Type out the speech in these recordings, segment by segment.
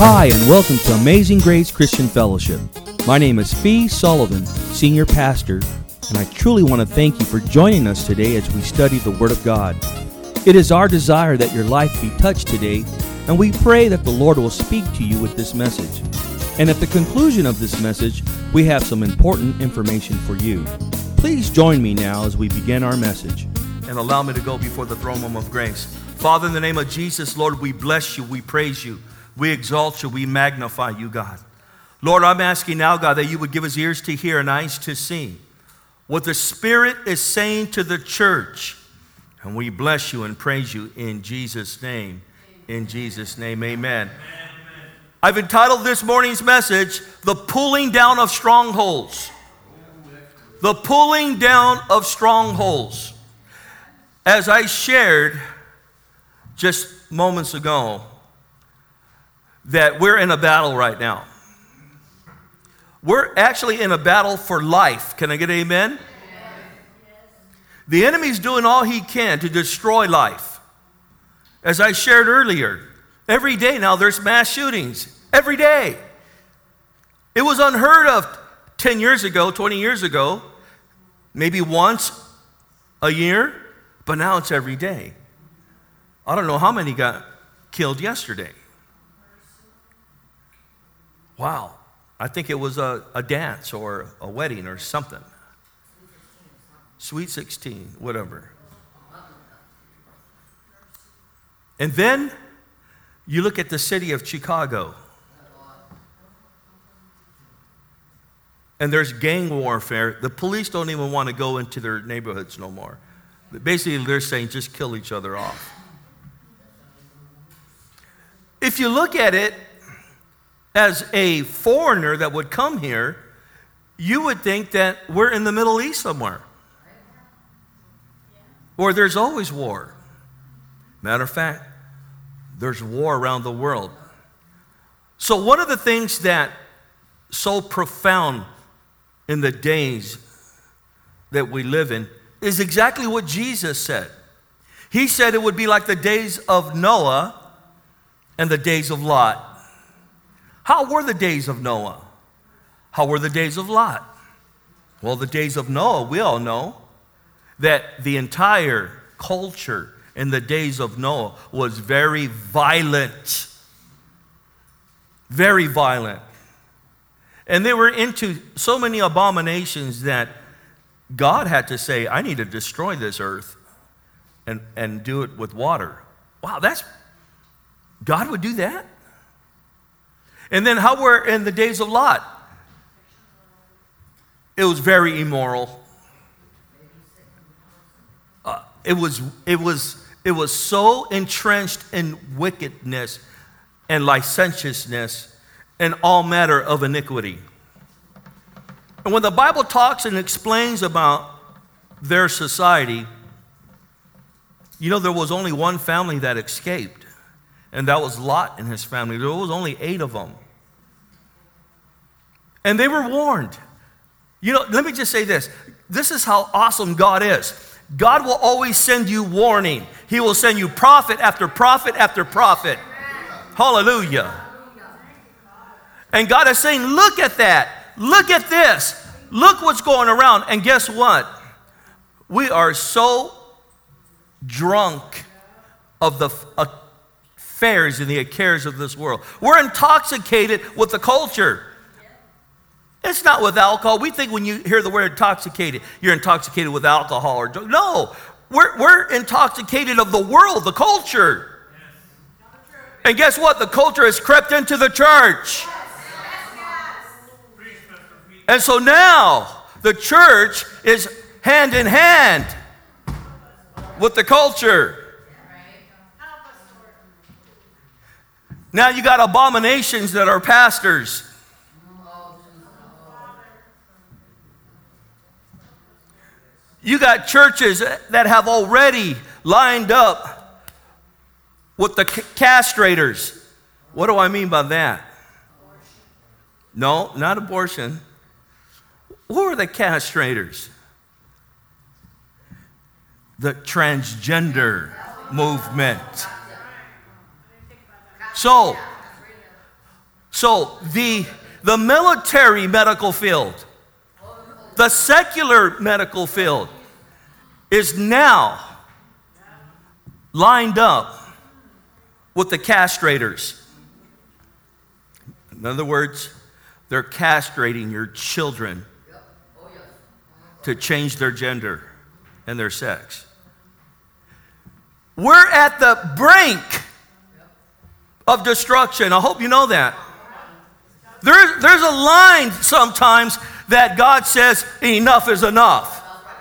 Hi, and welcome to Amazing Grace Christian Fellowship. My name is Fee Sullivan, Senior Pastor, and I truly want to thank you for joining us today as we study the Word of God. It is our desire that your life be touched today, and we pray that the Lord will speak to you with this message. And at the conclusion of this message, we have some important information for you. Please join me now as we begin our message. And allow me to go before the throne room of grace. Father, in the name of Jesus, Lord, we bless you, we praise you. We exalt you. We magnify you, God. Lord, I'm asking now, God, that you would give us ears to hear and eyes to see what the Spirit is saying to the church. And we bless you and praise you in Jesus' name. In Jesus' name, amen. I've entitled this morning's message, The Pulling Down of Strongholds. The Pulling Down of Strongholds. As I shared just moments ago, that we're in a battle right now. We're actually in a battle for life. Can I get an amen? Amen. The enemy's doing all he can to destroy life. As I shared earlier, every day now there's mass shootings. Every day. It was unheard of 10 years ago, 20 years ago, maybe once a year, but now it's every day. I don't know how many got killed yesterday. Wow, I think it was a dance or a wedding or something. Sweet 16, whatever. And then you look at the city of Chicago. And there's gang warfare. The police don't even want to go into their neighborhoods no more. Basically, they're saying just kill each other off. If you look at it, as a foreigner that would come here, you would think that we're in the Middle East somewhere. Or there's always war. Matter of fact, there's war around the world. So one of the things that so profound in the days that we live in is exactly what Jesus said. He said it would be like the days of Noah and the days of Lot. How were the days of Noah? How were the days of Lot? Well, the days of Noah, we all know that the entire culture in the days of Noah was very violent. Very violent. And they were into so many abominations that God had to say, I need to destroy this earth and do it with water. Wow, God would do that? And then how were in the days of Lot? It was very immoral. It was so entrenched in wickedness and licentiousness and all matter of iniquity. And when the Bible talks and explains about their society, you know, there was only one family that escaped, and that was Lot and his family. There was only 8 of them. And they were warned. You know, let me just say this. This is how awesome God is. God will always send you warning. He will send you prophet after prophet after prophet. Hallelujah. And God is saying, look at that. Look at this. Look what's going around. And guess what? We are so drunk of the affairs and the cares of this world. We're intoxicated with the culture. It's not with alcohol. We think when you hear the word intoxicated, you're intoxicated with alcohol or drugs. No, we're intoxicated of the world, the culture. And guess what? The culture has crept into the church. And so now the church is hand in hand with the culture. Now you got abominations that are pastors. You got churches that have already lined up with the castrators. What do I mean by that? No, not abortion. Who are the castrators? The transgender movement. So, So the military medical field, the secular medical field is now lined up with the castrators. In other words, they're castrating your children to change their gender and their sex. We're at the brink of destruction. I hope you know that. There's a line sometimes that God says, enough is enough.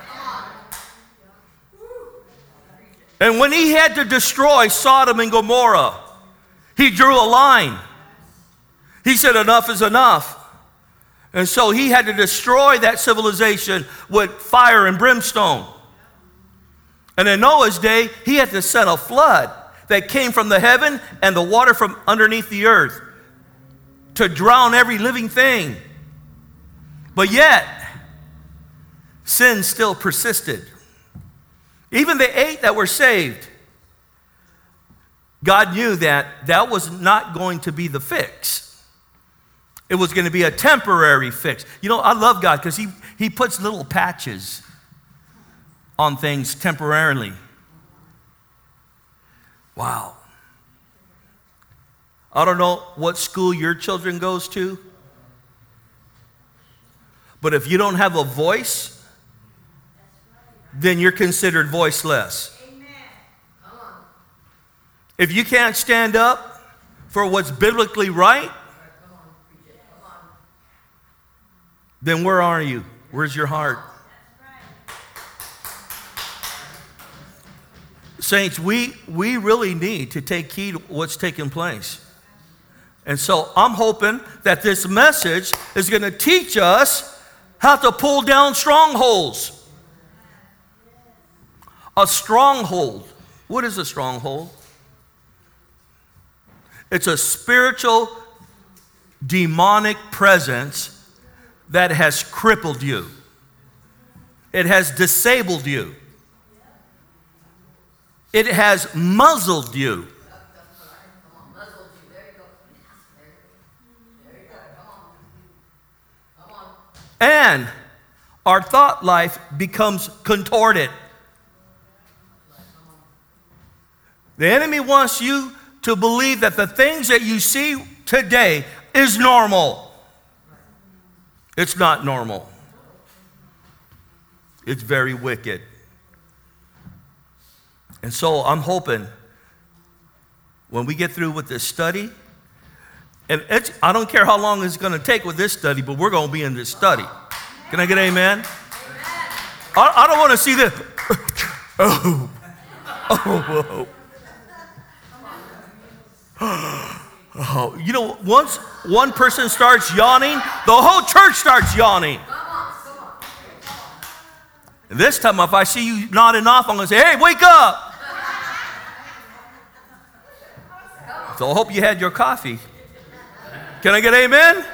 And when he had to destroy Sodom and Gomorrah, he drew a line. He said, enough is enough. And so he had to destroy that civilization with fire and brimstone. And in Noah's day, he had to send a flood that came from the heaven and the water from underneath the earth to drown every living thing. But yet, sin still persisted. Even the 8 that were saved, God knew that was not going to be the fix. It was going to be a temporary fix. You know, I love God because he puts little patches on things temporarily. Wow. I don't know what school your children goes to, but if you don't have a voice, then you're considered voiceless. If you can't stand up for what's biblically right, then where are you? Where's your heart? Saints, we really need to take heed of what's taking place. And so I'm hoping that this message is going to teach us how to pull down strongholds. A stronghold. What is a stronghold? It's a spiritual, demonic presence that has crippled you. It has disabled you. It has muzzled you. And our thought life becomes contorted. The enemy wants you to believe that the things that you see today is normal. It's not normal. It's very wicked. And so I'm hoping when we get through with this study, and I don't care how long it's going to take with this study, but we're going to be in this study. Can I get an amen? I don't want to see this. Oh, you know, once one person starts yawning, the whole church starts yawning. And this time, if I see you nodding off, I'm going to say, hey, wake up. So I hope you had your coffee. Can I get amen?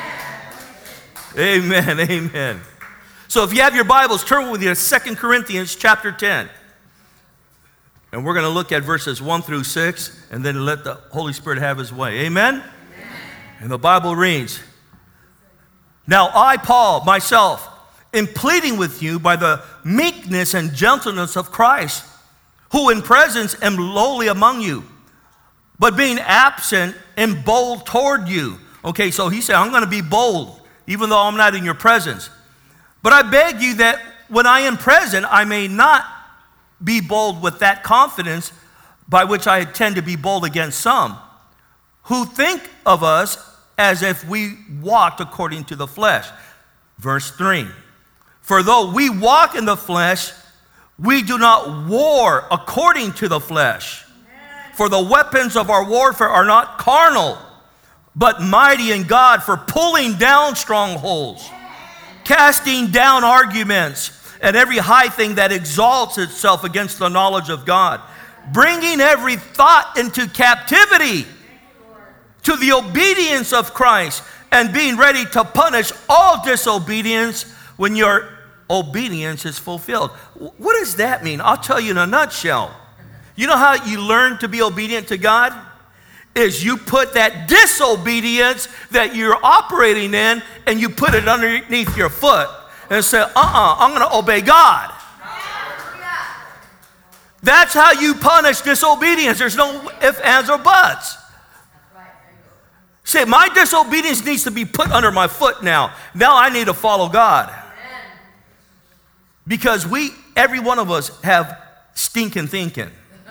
Amen, amen. So if you have your Bibles, turn with you to 2 Corinthians chapter 10. And we're going to look at verses 1 through 6, and then let the Holy Spirit have his way. Amen? Amen. And the Bible reads, now I, Paul, myself, am pleading with you by the meekness and gentleness of Christ, who in presence am lowly among you, but being absent am bold toward you. Okay, so he said, I'm going to be bold, even though I'm not in your presence. But I beg you that when I am present, I may not be bold with that confidence by which I tend to be bold against some, who think of us as if we walked according to the flesh. Verse 3, for though we walk in the flesh, we do not war according to the flesh. For the weapons of our warfare are not carnal, but mighty in God for pulling down strongholds, casting down arguments, and every high thing that exalts itself against the knowledge of God, bringing every thought into captivity to the obedience of Christ, and being ready to punish all disobedience when your obedience is fulfilled. What does that mean? I'll tell you in a nutshell. You know how you learn to be obedient to God? is you put that disobedience that you're operating in and you put it underneath your foot and say, I'm going to obey God. That's how you punish disobedience. There's no ifs, ands, or buts. Say, my disobedience needs to be put under my foot now. Now I need to follow God. Because every one of us have stinking thinking.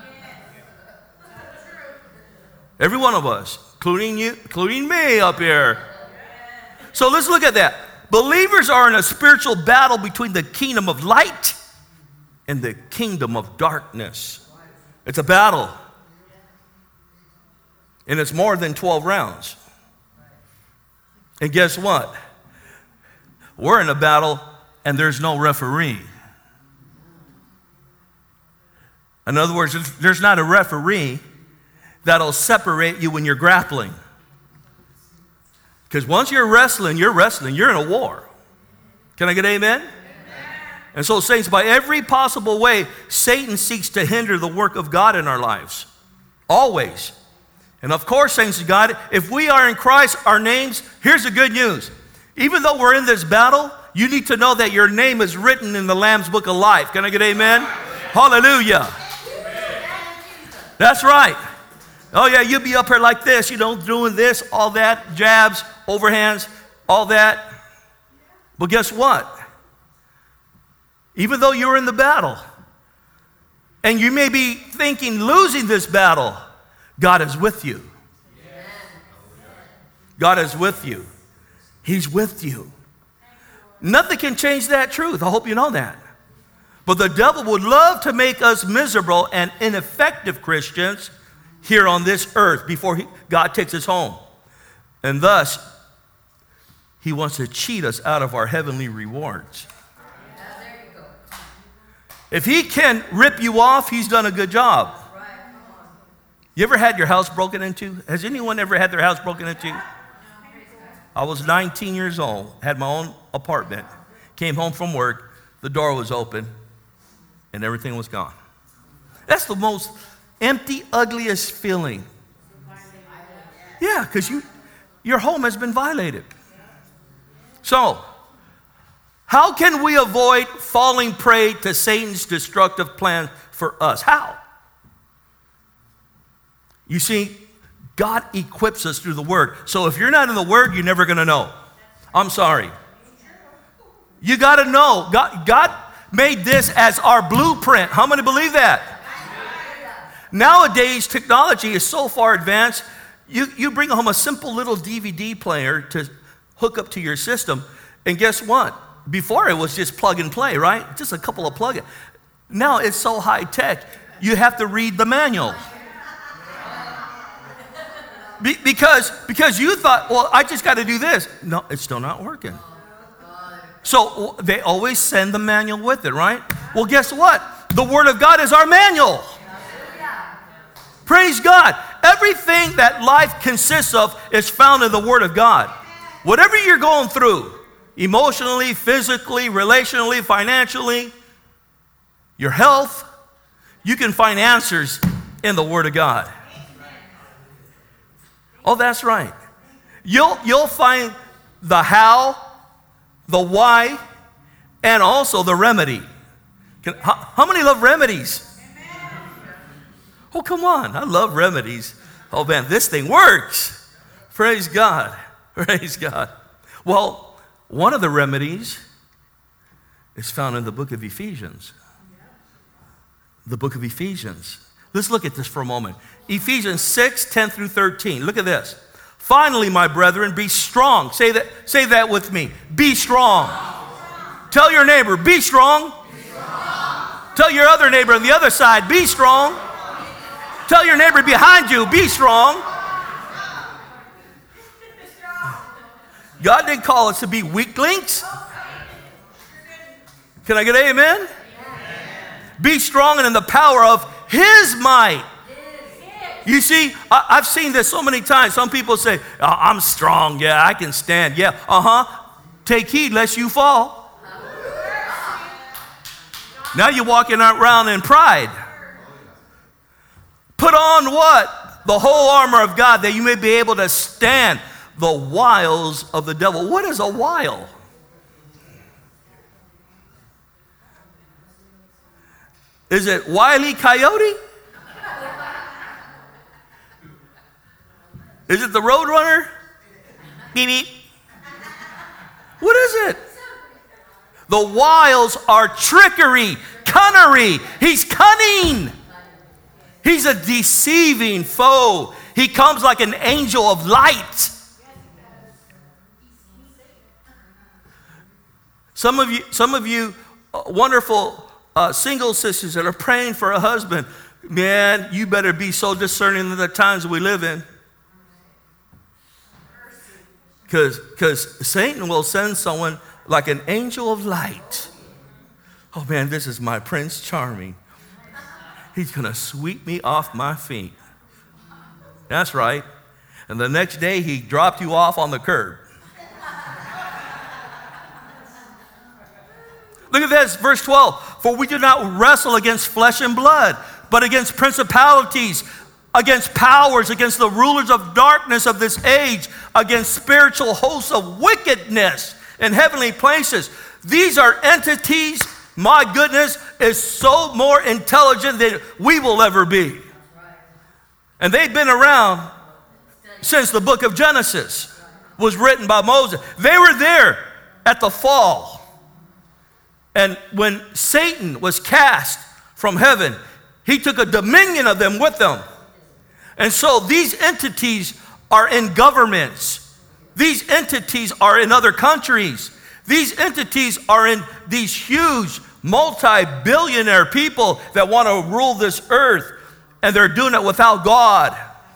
Every one of us, including you, including me up here. So let's look at that. Believers are in a spiritual battle between the kingdom of light and the kingdom of darkness. It's a battle. And it's more than 12 rounds. And guess what? We're in a battle and there's no referee. In other words, there's not a referee that'll separate you when you're grappling. Because once you're wrestling, you're in a war. Can I get amen? Amen? And so, saints, by every possible way, Satan seeks to hinder the work of God in our lives. Always. And of course, saints of God, if we are in Christ, our names, here's the good news. Even though we're in this battle, you need to know that your name is written in the Lamb's Book of Life. Can I get amen? Hallelujah. That's right. Oh yeah, you'll be up here like this, doing this, all that, jabs, overhands, all that. But guess what? Even though you're in the battle, and you may be thinking losing this battle, God is with you. God is with you. He's with you. Nothing can change that truth. I hope you know that. But the devil would love to make us miserable and ineffective Christians here on this earth before God takes us home. And thus, he wants to cheat us out of our heavenly rewards. If he can rip you off, he's done a good job. You ever had your house broken into? Has anyone ever had their house broken into? I was 19 years old, had my own apartment, came home from work, the door was open, and everything was gone. That's the most empty, ugliest feeling. Yeah, because your home has been violated. So, how can we avoid falling prey to Satan's destructive plan for us? How? You see, God equips us through the Word. So if you're not in the Word, you're never going to know. I'm sorry. You got to know. God made this as our blueprint. How many believe that? Nowadays, technology is so far advanced, you bring home a simple little DVD player to hook up to your system, and guess what? Before it was just plug and play, right? Just a couple of plug-ins. Now it's so high tech, you have to read the manual. Because you thought, well, I just got to do this. No, it's still not working. So they always send the manual with it, right? Well, guess what? The Word of God is our manual. Praise God. Everything that life consists of is found in the Word of God. Whatever you're going through, emotionally, physically, relationally, financially, your health, you can find answers in the Word of God. Oh, that's right. You'll find the how, the why, and also the remedy. How many love remedies? Oh, come on. I love remedies. Oh, man, this thing works. Praise God. Praise God. Well, one of the remedies is found in the book of Ephesians. The book of Ephesians. Let's look at this for a moment. Ephesians 6, 10 through 13. Look at this. Finally, my brethren, be strong. Say that with me. Be strong. Tell your neighbor, be strong. Tell your other neighbor on the other side, be strong. Tell your neighbor behind you, be strong. God didn't call us to be weaklings. Can I get an amen? Be strong and in the power of His might. You see, I've seen this so many times. Some people say, oh, I'm strong. Yeah, I can stand. Yeah, Take heed lest you fall. Now you're walking around in pride. Put on what? the whole armor of God, that you may be able to stand the wiles of the devil. What is a wile? Is it Wile E. Coyote? Is it the Roadrunner? Beep, beep. What is it? The wiles are trickery, cunnery. He's cunning. He's a deceiving foe. He comes like an angel of light. Some of you wonderful single sisters that are praying for a husband, man, you better be so discerning in the times we live in. Because Satan will send someone like an angel of light. Oh man, this is my Prince Charming. He's going to sweep me off my feet. That's right. And the next day he dropped you off on the curb. Look at this, verse 12. For we do not wrestle against flesh and blood, but against principalities, against powers, against the rulers of darkness of this age, against spiritual hosts of wickedness in heavenly places. These are entities, my goodness, is so more intelligent than we will ever be. And they've been around since the book of Genesis was written by Moses. They were there at the fall. And when Satan was cast from heaven, he took a dominion of them with them. And so these entities are in governments. These entities are in other countries. These entities are in these huge multi-billionaire people that want to rule this earth, and they're doing it without God.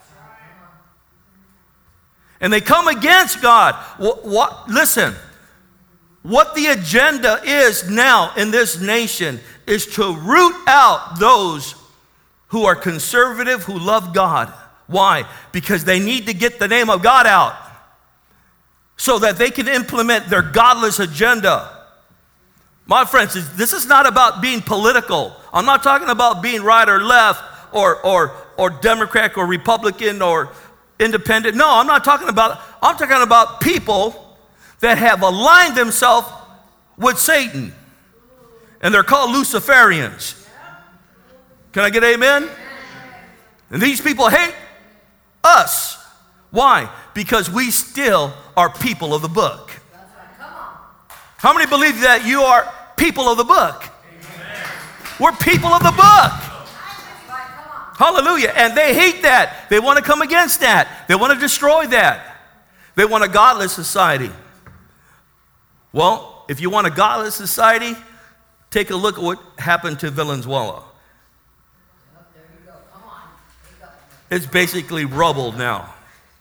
And they come against God. Listen, what the agenda is now in this nation is to root out those who are conservative, who love God. Why? Because they need to get the name of God out so that they can implement their godless agenda. My friends, this is not about being political. I'm not talking about being right or left or Democrat or Republican or independent. No, I'm talking about people that have aligned themselves with Satan. And they're called Luciferians. Can I get amen? And these people hate us. Why? Because we still are people of the book. How many believe that you are people of the book? We're people of the book. Hallelujah. And they hate that. They want to come against that. They want to destroy that. They want a godless society. Well, if you want a godless society, take a look at what happened to Valenzuela. It's basically rubble now.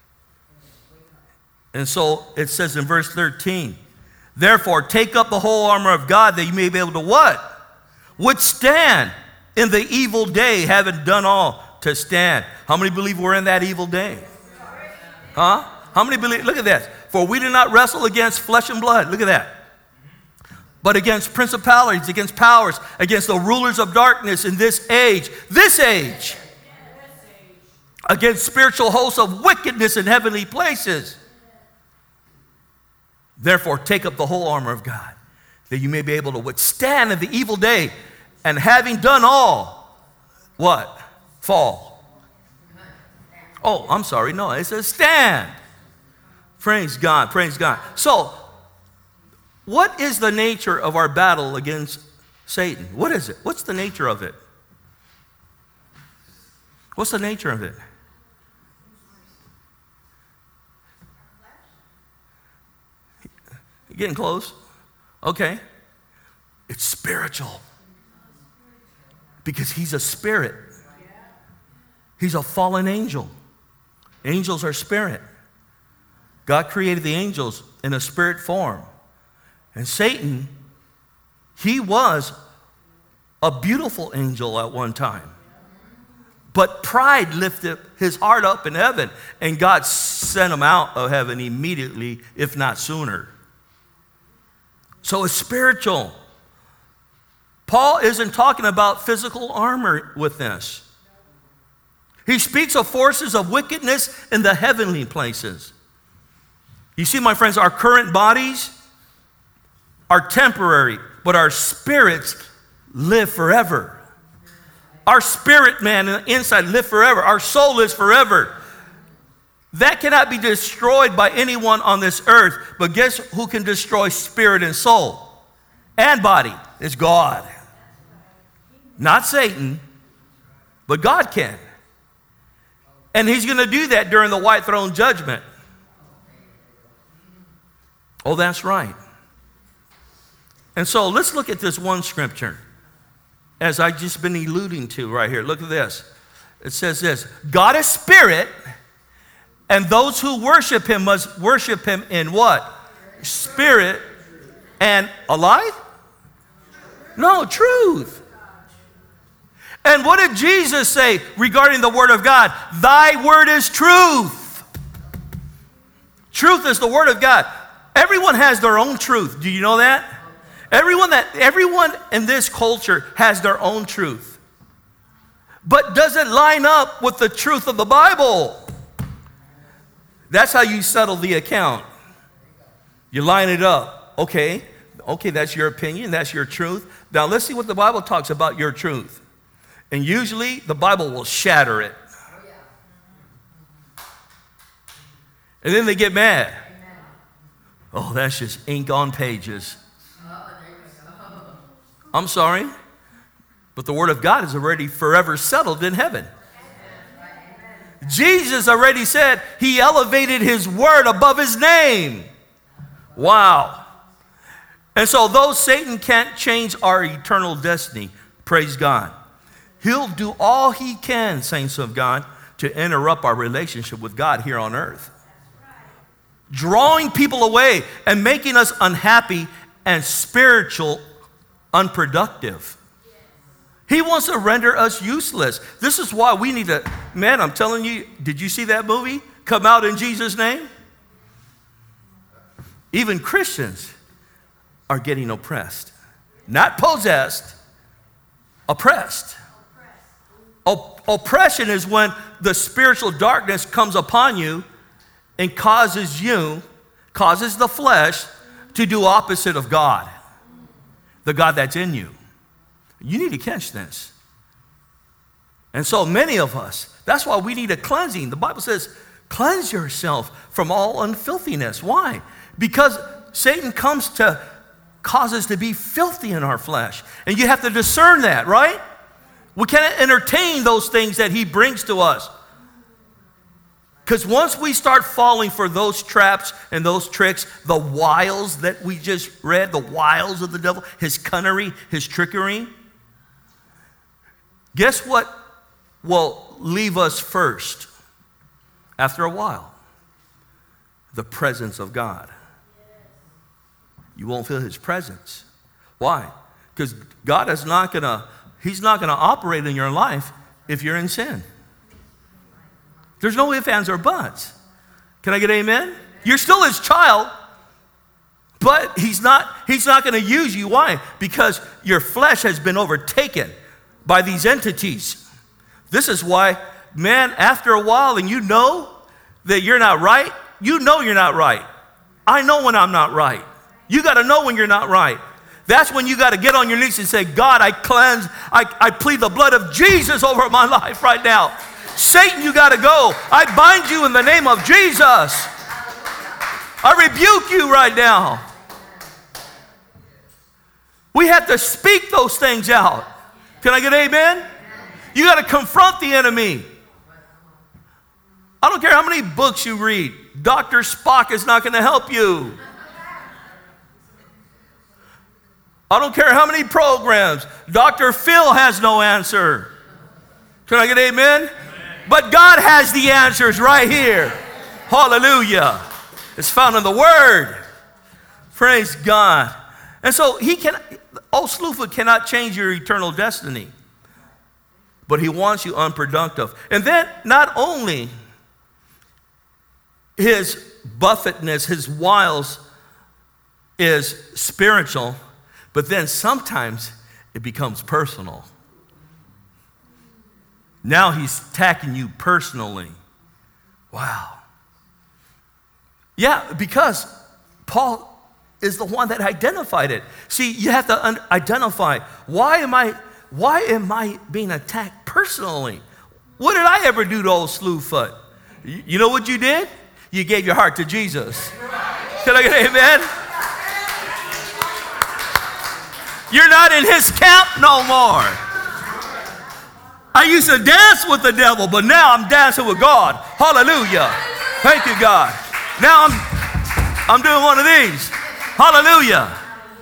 And so it says in verse 13, therefore take up the whole armor of God that you may be able to what? Withstand in the evil day, having done all to stand. How many believe we're in that evil day? Huh? How many believe? Look at this. For we do not wrestle against flesh and blood. Look at that. But against principalities, against powers, against the rulers of darkness in this age. This age. Against spiritual hosts of wickedness in heavenly places. Therefore, take up the whole armor of God, that you may be able to withstand in the evil day, and having done all, what? Fall. Oh, I'm sorry. No, it says stand. Praise God, praise God. So, what is the nature of our battle against Satan? What is it? What's the nature of it? What's the nature of it? You're getting close. Okay. It's spiritual. Because he's a spirit. He's a fallen angel. Angels are spirit. God created the angels in a spirit form. And Satan, he was a beautiful angel at one time. But pride lifted his heart up in heaven, and God sent him out of heaven immediately, if not sooner. So it's spiritual. Paul isn't talking about physical armor with this. He speaks of forces of wickedness in the heavenly places. You see, my friends, our current bodies are temporary, but our spirits live forever. Our spirit man inside live forever. Our soul lives forever. That cannot be destroyed by anyone on this earth. But guess who can destroy spirit and soul and body? It's God. Not Satan, but God can. And he's going to do that during the white throne judgment. Oh, that's right. And so let's look at this one scripture, as I've just been alluding to right here. Look at this. It says this: God is spirit, and those who worship him must worship him in what? Spirit and alive? No, truth. And what did Jesus say regarding the word of God? Thy word is truth. Truth is the word of God. Everyone has their own truth. Do you know that? Everyone in this culture has their own truth, but doesn't line up with the truth of the Bible. That's how you settle the account. You line it up. Okay, that's your opinion, that's your truth. Now let's see what the Bible talks about your truth. And usually the Bible will shatter it. And then they get mad. Oh, that's just ink on pages. I'm sorry, but the word of God is already forever settled in heaven. Jesus already said he elevated his word above his name. Wow. And so though Satan can't change our eternal destiny, praise God, he'll do all he can, saints of God, to interrupt our relationship with God here on earth, drawing people away and making us unhappy and spiritual unproductive. He wants to render us useless. This is why we need to, man, I'm telling you, did you see that movie, Come Out in Jesus' Name? Even Christians are getting oppressed. Not possessed, oppressed. Oppression is when the spiritual darkness comes upon you and causes the flesh to do opposite of God. The God that's in you. You need to catch this. And so many of us, that's why we need a cleansing. The Bible says, cleanse yourself from all unfilthiness. Why? Because Satan comes to cause us to be filthy in our flesh. And you have to discern that, right? We can't entertain those things that he brings to us. Because once we start falling for those traps and those tricks, the wiles that we just read, the wiles of the devil, his cunnery, his trickery, guess what will leave us first after a while? The presence of God. You won't feel his presence. Why? Because God is he's not gonna operate in your life if you're in sin. There's no ifs, ands, or buts. Can I get amen? You're still his child, but he's not going to use you. Why? Because your flesh has been overtaken by these entities. This is why, man, after a while, and you know that you're not right, you know you're not right. I know when I'm not right. You got to know when you're not right. That's when you got to get on your knees and say, God, I plead the blood of Jesus over my life right now. Satan, you got to go. I bind you in the name of Jesus. I rebuke you right now. We have to speak those things out. Can I get amen? You got to confront the enemy. I don't care how many books you read. Dr. Spock is not going to help you. I don't care how many programs. Dr. Phil has no answer. Can I get amen? But God has the answers right here. Hallelujah. It's found in the Word. Praise God. And so old Slewfoot cannot change your eternal destiny. But he wants you unproductive. And then not only his buffetness, his wiles is spiritual, but then sometimes it becomes personal. Now he's attacking you personally. Wow. Yeah, because Paul is the one that identified it. See, you have to identify, why am I being attacked personally? What did I ever do to old Slewfoot? You know what you did? You gave your heart to Jesus. Can I get an amen? You're not in his camp no more. I used to dance with the devil, but now I'm dancing with God. Hallelujah. Thank you, God. Now I'm doing one of these. Hallelujah.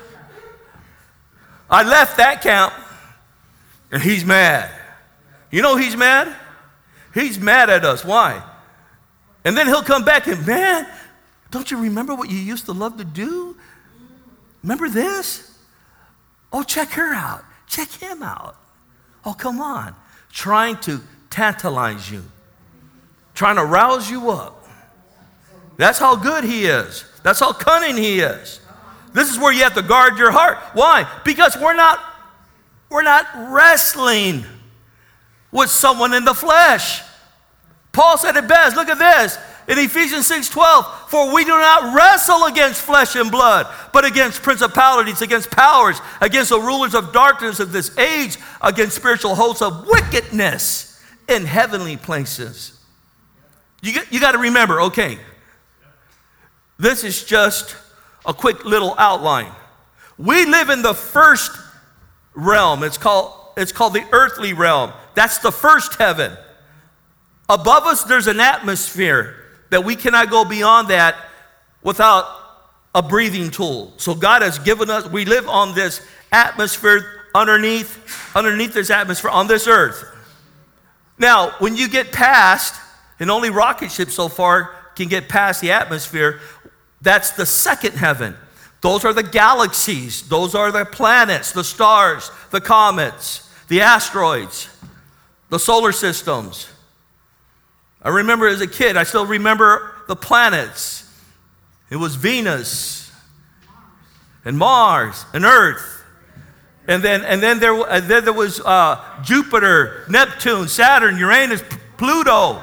I left that camp, and he's mad. You know he's mad? He's mad at us. Why? And then he'll come back and, man, don't you remember what you used to love to do? Remember this? Oh, check her out. Check him out. Oh, come on. Trying to tantalize you. Trying to rouse you up. That's how good he is. That's how cunning he is. This is where you have to guard your heart. Why? Because we're not wrestling with someone in the flesh. Paul said it best. Look at this. In Ephesians 6:12, for we do not wrestle against flesh and blood, but against principalities, against powers, against the rulers of darkness of this age, against spiritual hosts of wickedness in heavenly places. You got to remember, okay, this is just a quick little outline. We live in the first realm. It's called the earthly realm. That's the first heaven. Above us, there's an atmosphere that we cannot go beyond that without a breathing tool. So God has given us, we live on this atmosphere underneath this atmosphere on this earth. Now, when you get past, and only rocket ships so far can get past the atmosphere, that's the second heaven. Those are the galaxies. Those are the planets, the stars, the comets, the asteroids, the solar systems. I remember as a kid, I still remember the planets. It was Venus and Mars and Earth. And then there was Jupiter, Neptune, Saturn, Uranus, Pluto.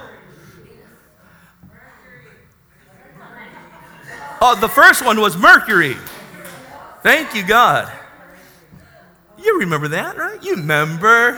Oh, the first one was Mercury. Thank you, God. You remember that, right? You remember.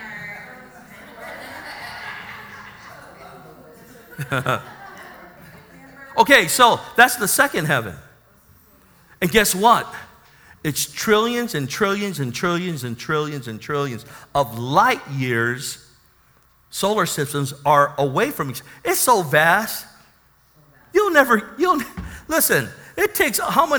Okay, so that's the second heaven. And guess what? It's trillions and trillions and trillions and trillions and trillions of light years. Solar systems are away from each other. It's so vast. Listen, it takes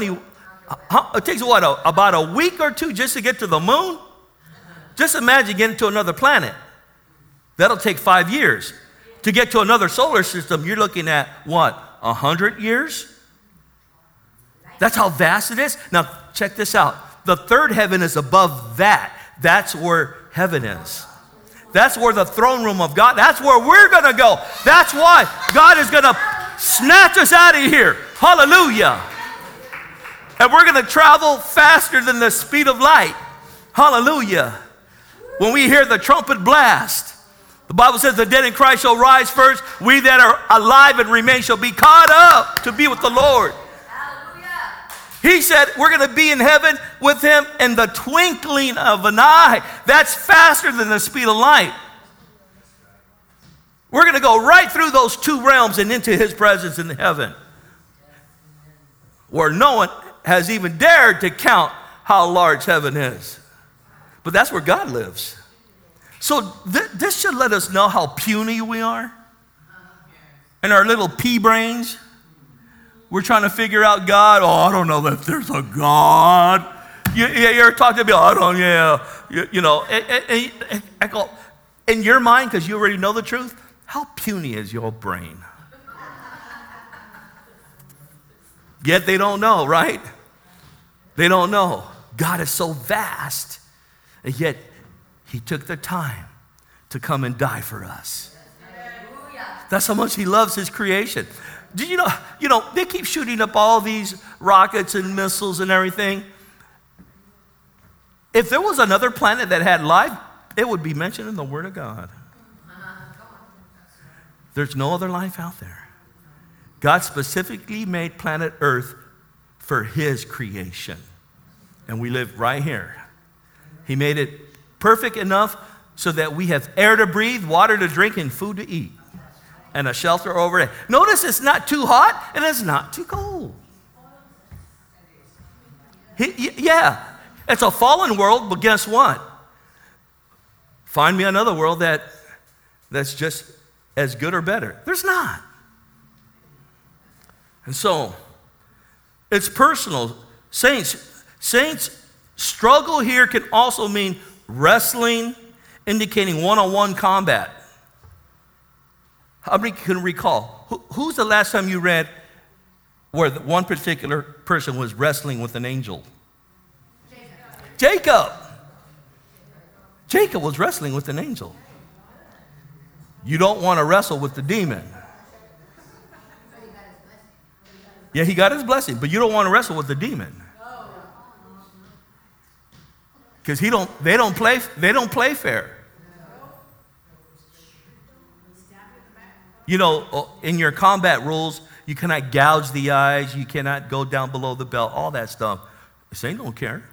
about a week or two just to get to the moon? Just imagine getting to another planet. That'll take 5 years. To get to another solar system, you're looking at what, 100 years? That's how vast it is. Now, check this out. The third heaven is above that. That's where heaven is. That's where the throne room of God, that's where we're going to go. That's why God is going to snatch us out of here. Hallelujah. And we're going to travel faster than the speed of light. Hallelujah. When we hear the trumpet blast, the Bible says the dead in Christ shall rise first. We that are alive and remain shall be caught up to be with the Lord. He said we're going to be in heaven with him in the twinkling of an eye. That's faster than the speed of light. We're going to go right through those two realms and into his presence in heaven, where no one has even dared to count how large heaven is. But that's where God lives. So this should let us know how puny we are. And our little pea brains. We're trying to figure out God. Oh, I don't know if there's a God. You're talking to me. I don't, yeah. You know, I go, in your mind, because you already know the truth, how puny is your brain? Yet they don't know, right? They don't know. God is so vast. And yet, he took the time to come and die for us. That's how much he loves his creation. Do you know, they keep shooting up all these rockets and missiles and everything. If there was another planet that had life, it would be mentioned in the Word of God. There's no other life out there. God specifically made planet Earth for his creation. And we live right here. He made it perfect enough so that we have air to breathe, water to drink, and food to eat. And a shelter overhead. Notice it's not too hot and it's not too cold. Yeah, it's a fallen world, but guess what? Find me another world that's just as good or better. There's not. And so, it's personal. Saints, struggle here can also mean wrestling, indicating one-on-one combat. How many can recall? Who's the last time you read where one particular person was wrestling with an angel? Jacob. Jacob was wrestling with an angel. You don't want to wrestle with the demon. Yeah, he got his blessing, but you don't want to wrestle with the demon. Because they don't play fair. You know, in your combat rules, you cannot gouge the eyes, you cannot go down below the belt, all that stuff. Satan don't care.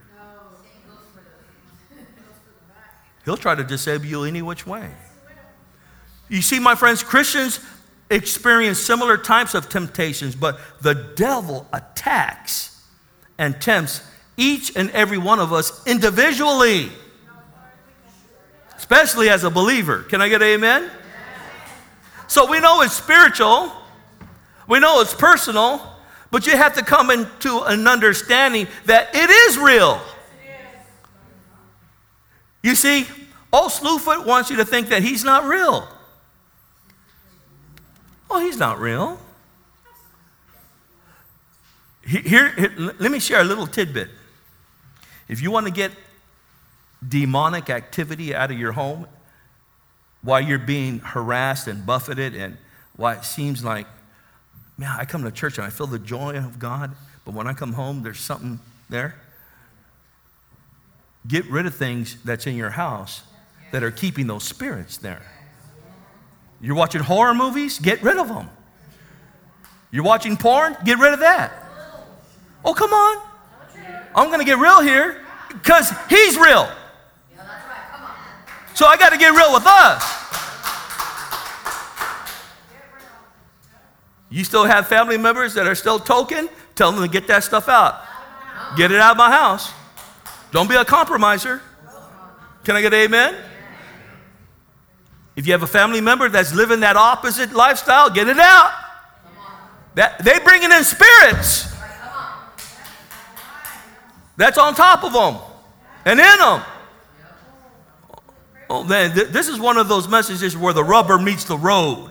He'll try to disable you any which way. You see, my friends, Christians experience similar types of temptations, but the devil attacks and tempts each and every one of us individually, especially as a believer. Can I get an amen? So we know it's spiritual, we know it's personal, but you have to come into an understanding that it is real. You see, old Slewfoot wants you to think that he's not real. Oh, he's not real. Here, let me share a little tidbit. If you want to get demonic activity out of your home while you're being harassed and buffeted and why it seems like, man, I come to church and I feel the joy of God, but when I come home, there's something there. Get rid of things that's in your house that are keeping those spirits there. You're watching horror movies? Get rid of them. You're watching porn? Get rid of that. Oh, come on. I'm going to get real here because he's real. So I got to get real with us. You still have family members that are still token? Tell them to get that stuff out. Get it out of my house. Don't be a compromiser. Can I get an amen? If you have a family member that's living that opposite lifestyle, get it out. They bringing in spirits. That's on top of them and in them. Oh man, this is one of those messages where the rubber meets the road.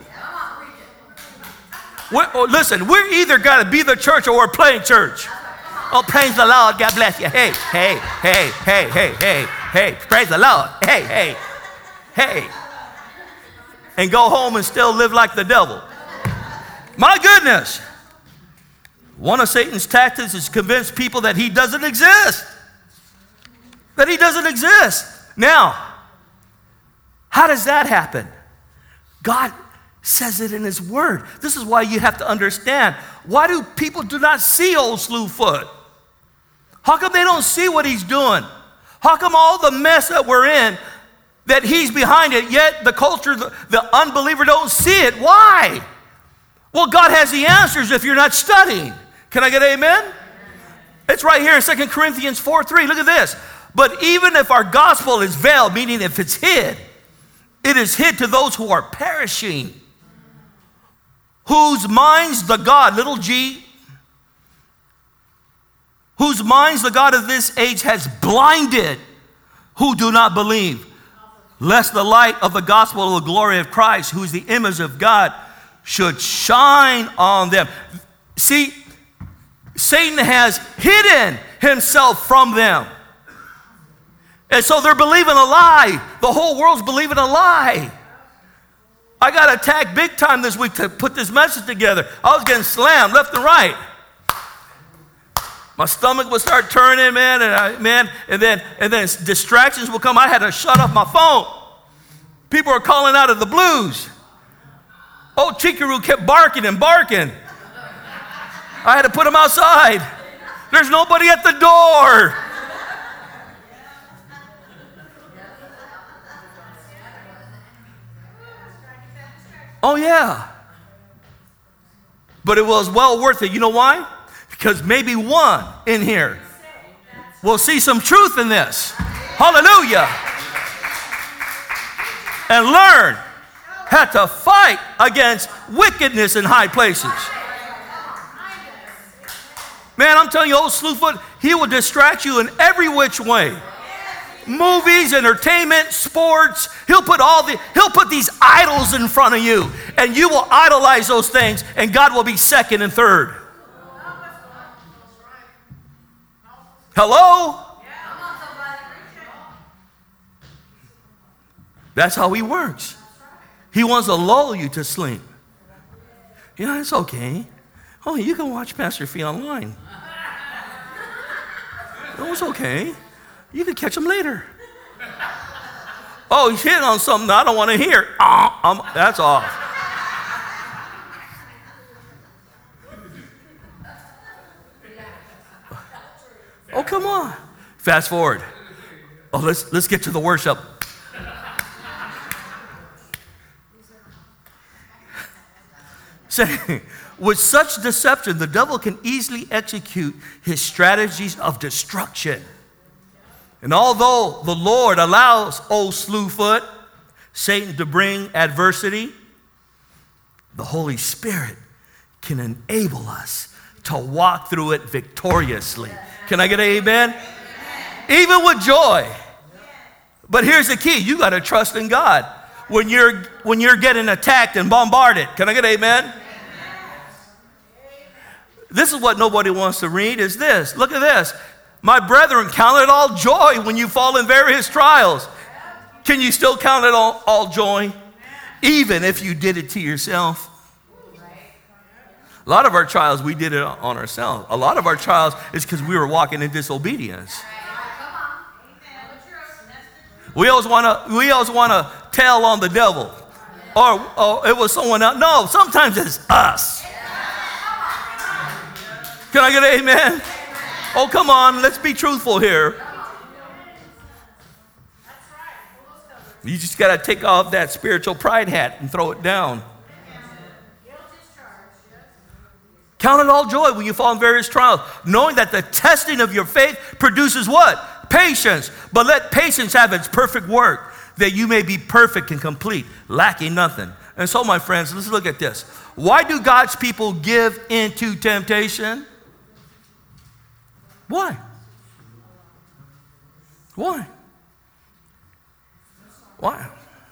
Listen, we're either got to be the church or we're playing church. Oh, praise the Lord. God bless you. Hey, hey, hey, hey, hey, hey, hey. Praise the Lord. Hey, hey, hey. And go home and still live like the devil. My goodness. One of Satan's tactics is to convince people that he doesn't exist. That he doesn't exist. Now, how does that happen? God says it in his word. This is why you have to understand. Why do people do not see old Slewfoot? How come they don't see what he's doing? How come all the mess that we're in, that he's behind it, yet the culture, the unbeliever don't see it? Why? Well, God has the answers if you're not studying. Can I get an amen? It's right here in 2 Corinthians 4:3. Look at this. But even if our gospel is veiled, meaning if it's hid, it is hid to those who are perishing, whose minds the God, little g, whose minds the God of this age has blinded, who do not believe, lest the light of the gospel of the glory of Christ, who is the image of God, should shine on them. See, Satan has hidden himself from them. And so they're believing a lie. The whole world's believing a lie. I got attacked big time this week to put this message together. I was getting slammed left and right. My stomach would start turning, man, and then distractions would come. I had to shut off my phone. People are calling out of the blues. Oh, Chikaru kept barking and barking. I had to put him outside. There's nobody at the door. Oh, yeah. But it was well worth it. You know why? Because maybe one in here will see some truth in this. Hallelujah. And learn how to fight against wickedness in high places. Man, I'm telling you, old Slewfoot, he will distract you in every which way. Movies, entertainment, sports. He'll put these idols in front of you, and you will idolize those things, and God will be second and third. Hello? That's how he works. He wants to lull you to sleep. Yeah, it's okay. Oh, you can watch Pastor Fee online. Oh, it's okay. You can catch him later. Oh, he's hitting on something I don't want to hear. That's off. Oh, come on. Fast forward. Oh, let's get to the worship. Saying, with such deception, the devil can easily execute his strategies of destruction. And although the Lord allows old Slewfoot, Satan, to bring adversity, the Holy Spirit can enable us to walk through it victoriously. Can I get an amen? Even with joy. But here's the key. You got to trust in God when you're getting attacked and bombarded. Can I get an amen? This is what nobody wants to read, is this. Look at this. My brethren, count it all joy when you fall in various trials. Can you still count it all joy? Even if you did it to yourself. A lot of our trials, we did it on ourselves. A lot of our trials is because we were walking in disobedience. We always want to tell on the devil. Or it was someone else. No, sometimes it's us. Can I get an amen? Oh, come on, let's be truthful here. You just got to take off that spiritual pride hat and throw it down. Count it all joy when you fall in various trials, knowing that the testing of your faith produces what? Patience. But let patience have its perfect work, that you may be perfect and complete, lacking nothing. And so, my friends, let's look at this. Why do God's people give into temptation? Why? Why? Why?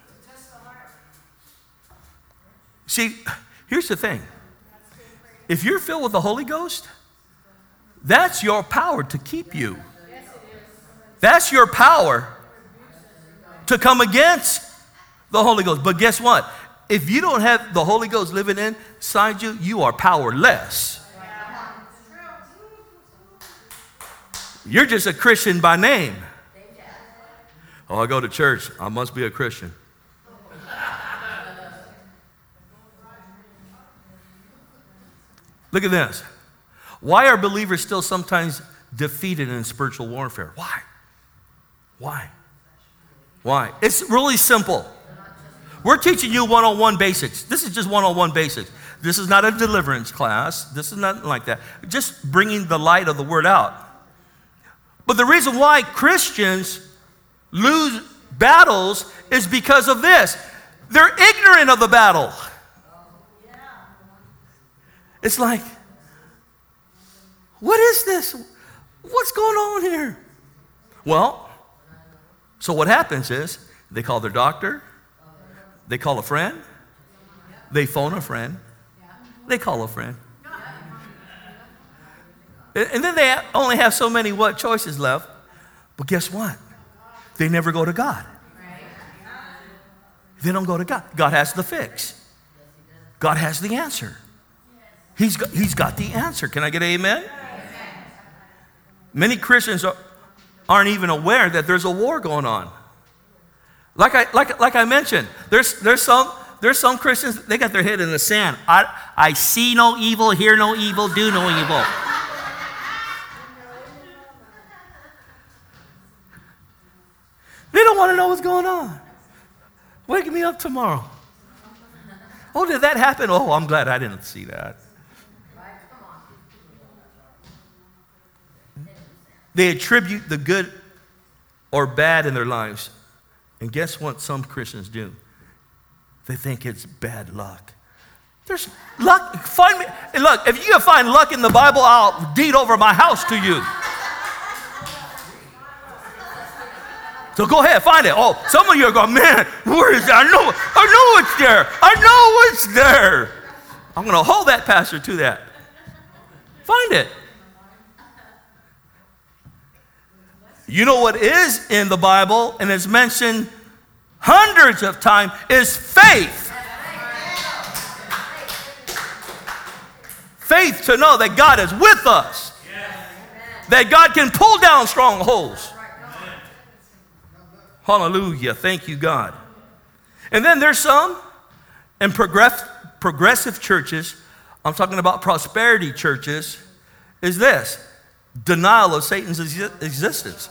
See, here's the thing. If you're filled with the Holy Ghost, that's your power to keep you. That's your power to come against the Holy Ghost. But guess what? If you don't have the Holy Ghost living inside you, you are powerless. You're just a Christian by name. Oh, I go to church. I must be a Christian. Look at this. Why are believers still sometimes defeated in spiritual warfare? Why? Why? Why? It's really simple. We're teaching you one-on-one basics. This is just one-on-one basics. This is not a deliverance class. This is nothing like that. Just bringing the light of the word out. But the reason why Christians lose battles is because of this. They're ignorant of the battle. It's like, what is this? What's going on here? Well, so what happens is they call their doctor, they call a friend, they phone a friend, they call a friend. And then they only have so many choices left. But guess what? They never go to God. They don't go to God. God has the fix. God has the answer. He's got the answer. Can I get an amen? Many Christians aren't even aware that there's a war going on. Like I mentioned, there's some there's some Christians, they got their head in the sand. I see no evil, hear no evil, do no evil. They don't want to know what's going on. Wake me up tomorrow. Oh, did that happen? Oh, I'm glad I didn't see that. They attribute the good or bad in their lives. And guess what some Christians do? They think it's bad luck. There's luck. Find me. And look, if you can find luck in the Bible, I'll deed over my house to you. So go ahead, find it. Oh, some of you are going, man, where is it? I know it's there. I know it's there. I'm going to hold that pastor to that. Find it. You know what is in the Bible, and it's mentioned hundreds of times, is faith. Faith to know that God is with us. That God can pull down strongholds. Hallelujah. Thank you, God. And then there's some in progressive churches, I'm talking about prosperity churches, is this: denial of Satan's existence.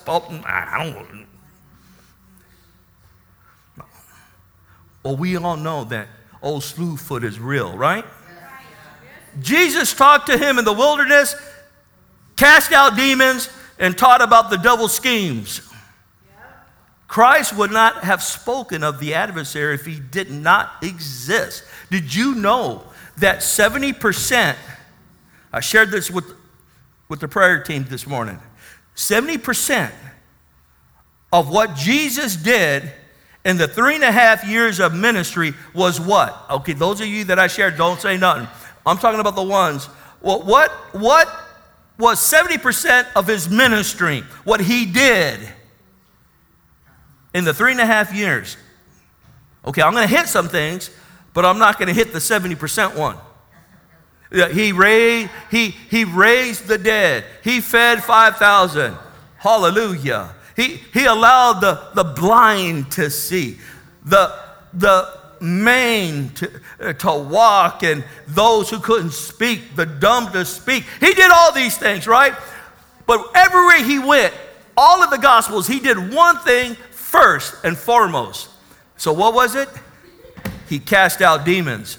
Well, we all know that old Slewfoot is real, right? Jesus talked to him in the wilderness, cast out demons, and taught about the devil's schemes. Christ would not have spoken of the adversary if he did not exist. Did you know that 70%, I shared this with the prayer team this morning, 70% of what Jesus did in the 3.5 years of ministry was what? Okay, those of you that I shared, don't say nothing. I'm talking about the ones. Well, what was 70% of his ministry, what he did in the 3.5 years? Okay, I'm going to hit some things, but I'm not going to hit the 70% one. He raised the dead. He fed 5,000. Hallelujah. He allowed the blind to see, the maimed to walk, and those who couldn't speak, the dumb to speak. He did all these things, right? But everywhere he went, all of the Gospels, he did one thing first and foremost. So what was it? He cast out demons.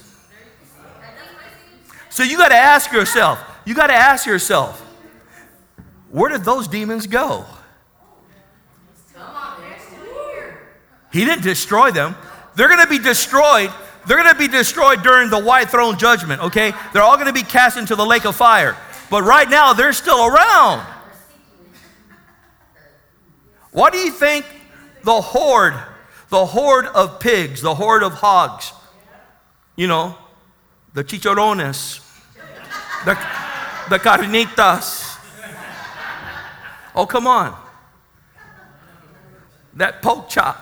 So you got to ask yourself, where did those demons go? He didn't destroy them. They're going to be destroyed. They're going to be destroyed during the white throne judgment, okay? They're all going to be cast into the lake of fire. But right now, they're still around. What do you think the horde of pigs, the horde of hogs, you know, the chicharrones, the carnitas. Oh, come on. That pork chop.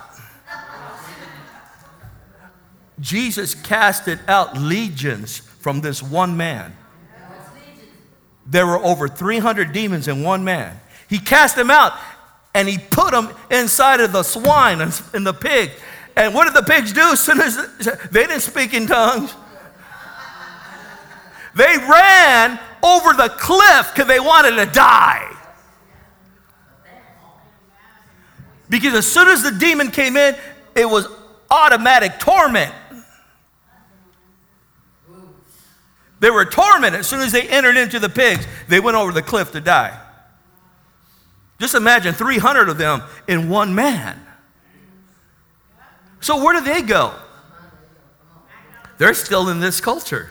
Jesus casted out legions from this one man. There were over 300 demons in one man. He cast them out, and he put them inside of the swine and the pig. And what did the pigs do? As soon as they didn't speak in tongues, they ran over the cliff because they wanted to die. Because as soon as the demon came in, it was automatic torment. They were tormented. As soon as they entered into the pigs, they went over the cliff to die. Just imagine 300 of them in one man. So where do they go? They're still in this culture.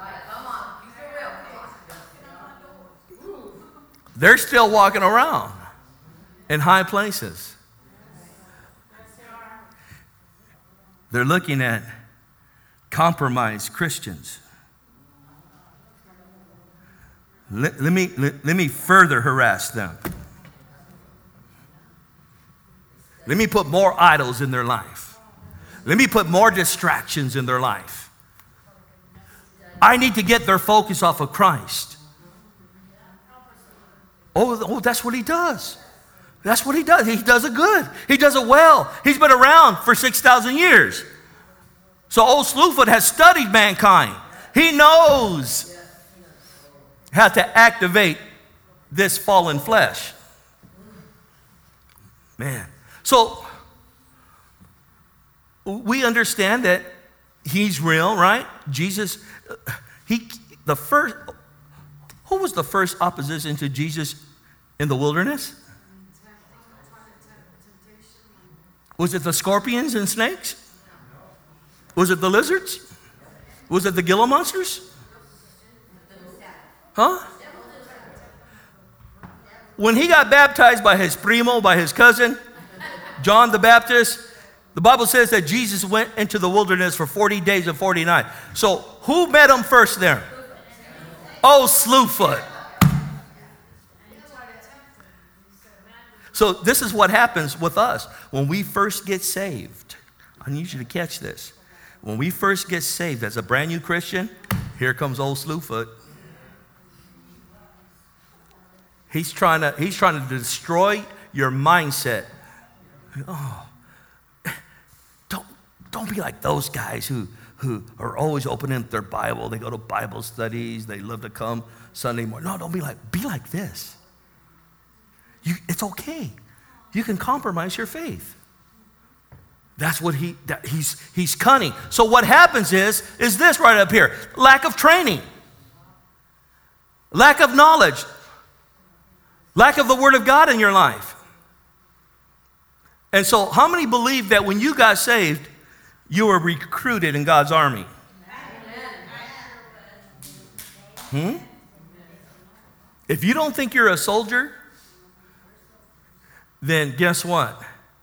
They're still walking around in high places. They're looking at compromised Christians. Let me further harass them. Let me put more idols in their life. Let me put more distractions in their life. I need to get their focus off of Christ. Oh, that's what he does. That's what he does. He does it good. He does it well. He's been around for 6,000 years. So old Slewfoot has studied mankind. He knows how to activate this fallen flesh. Man. So we understand that he's real, right? Jesus, who was the first opposition to Jesus in the wilderness? Was it the scorpions and snakes? Was it the lizards? Was it the Gila monsters? Huh? When he got baptized by his primo, by his cousin, John the Baptist, the Bible says that Jesus went into the wilderness for 40 days and 40 nights. So who met him first there? Oh, Slewfoot. So this is what happens with us when we first get saved. I need you to catch this. When we first get saved as a brand new Christian, here comes old Slewfoot. He's trying to destroy your mindset. Oh, don't be like those guys who are always opening their Bible. They go to Bible studies. They love to come Sunday morning. No, don't be like this. It's okay. You can compromise your faith. That's what he's cunning. So what happens is this right up here. Lack of training. Lack of knowledge. Lack of the Word of God in your life. And so how many believe that when you got saved, you were recruited in God's army? If you don't think you're a soldier, then guess what?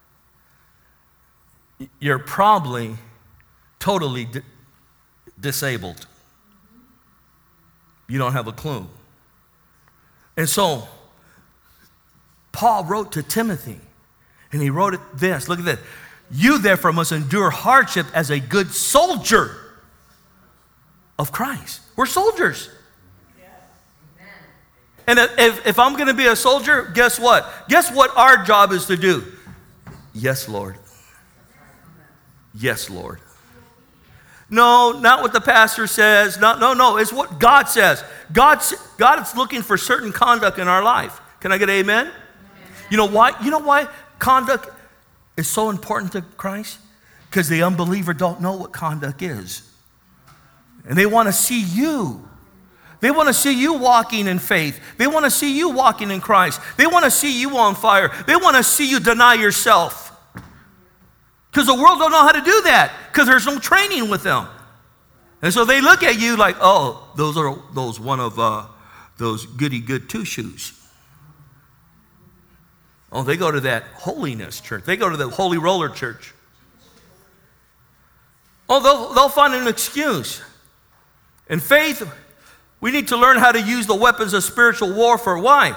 You're probably totally disabled. You don't have a clue. And so, Paul wrote to Timothy, and he wrote this. Look at this. You therefore must endure hardship as a good soldier of Christ. We're soldiers. And if I'm going to be a soldier, guess what? Guess what our job is to do? Yes, Lord. Yes, Lord. No, not what the pastor says. No. It's what God says. God is looking for certain conduct in our life. Can I get an amen? You know why? You know why conduct is so important to Christ? Because the unbeliever don't know what conduct is. And they want to see you. They want to see you walking in faith. They want to see you walking in Christ. They want to see you on fire. They want to see you deny yourself. Because the world don't know how to do that because there's no training with them. And so they look at you like, oh, those are one of those goody good two shoes. Oh, they go to that holiness church. They go to the holy roller church. Oh, they'll find an excuse. In faith, we need to learn how to use the weapons of spiritual warfare. Why?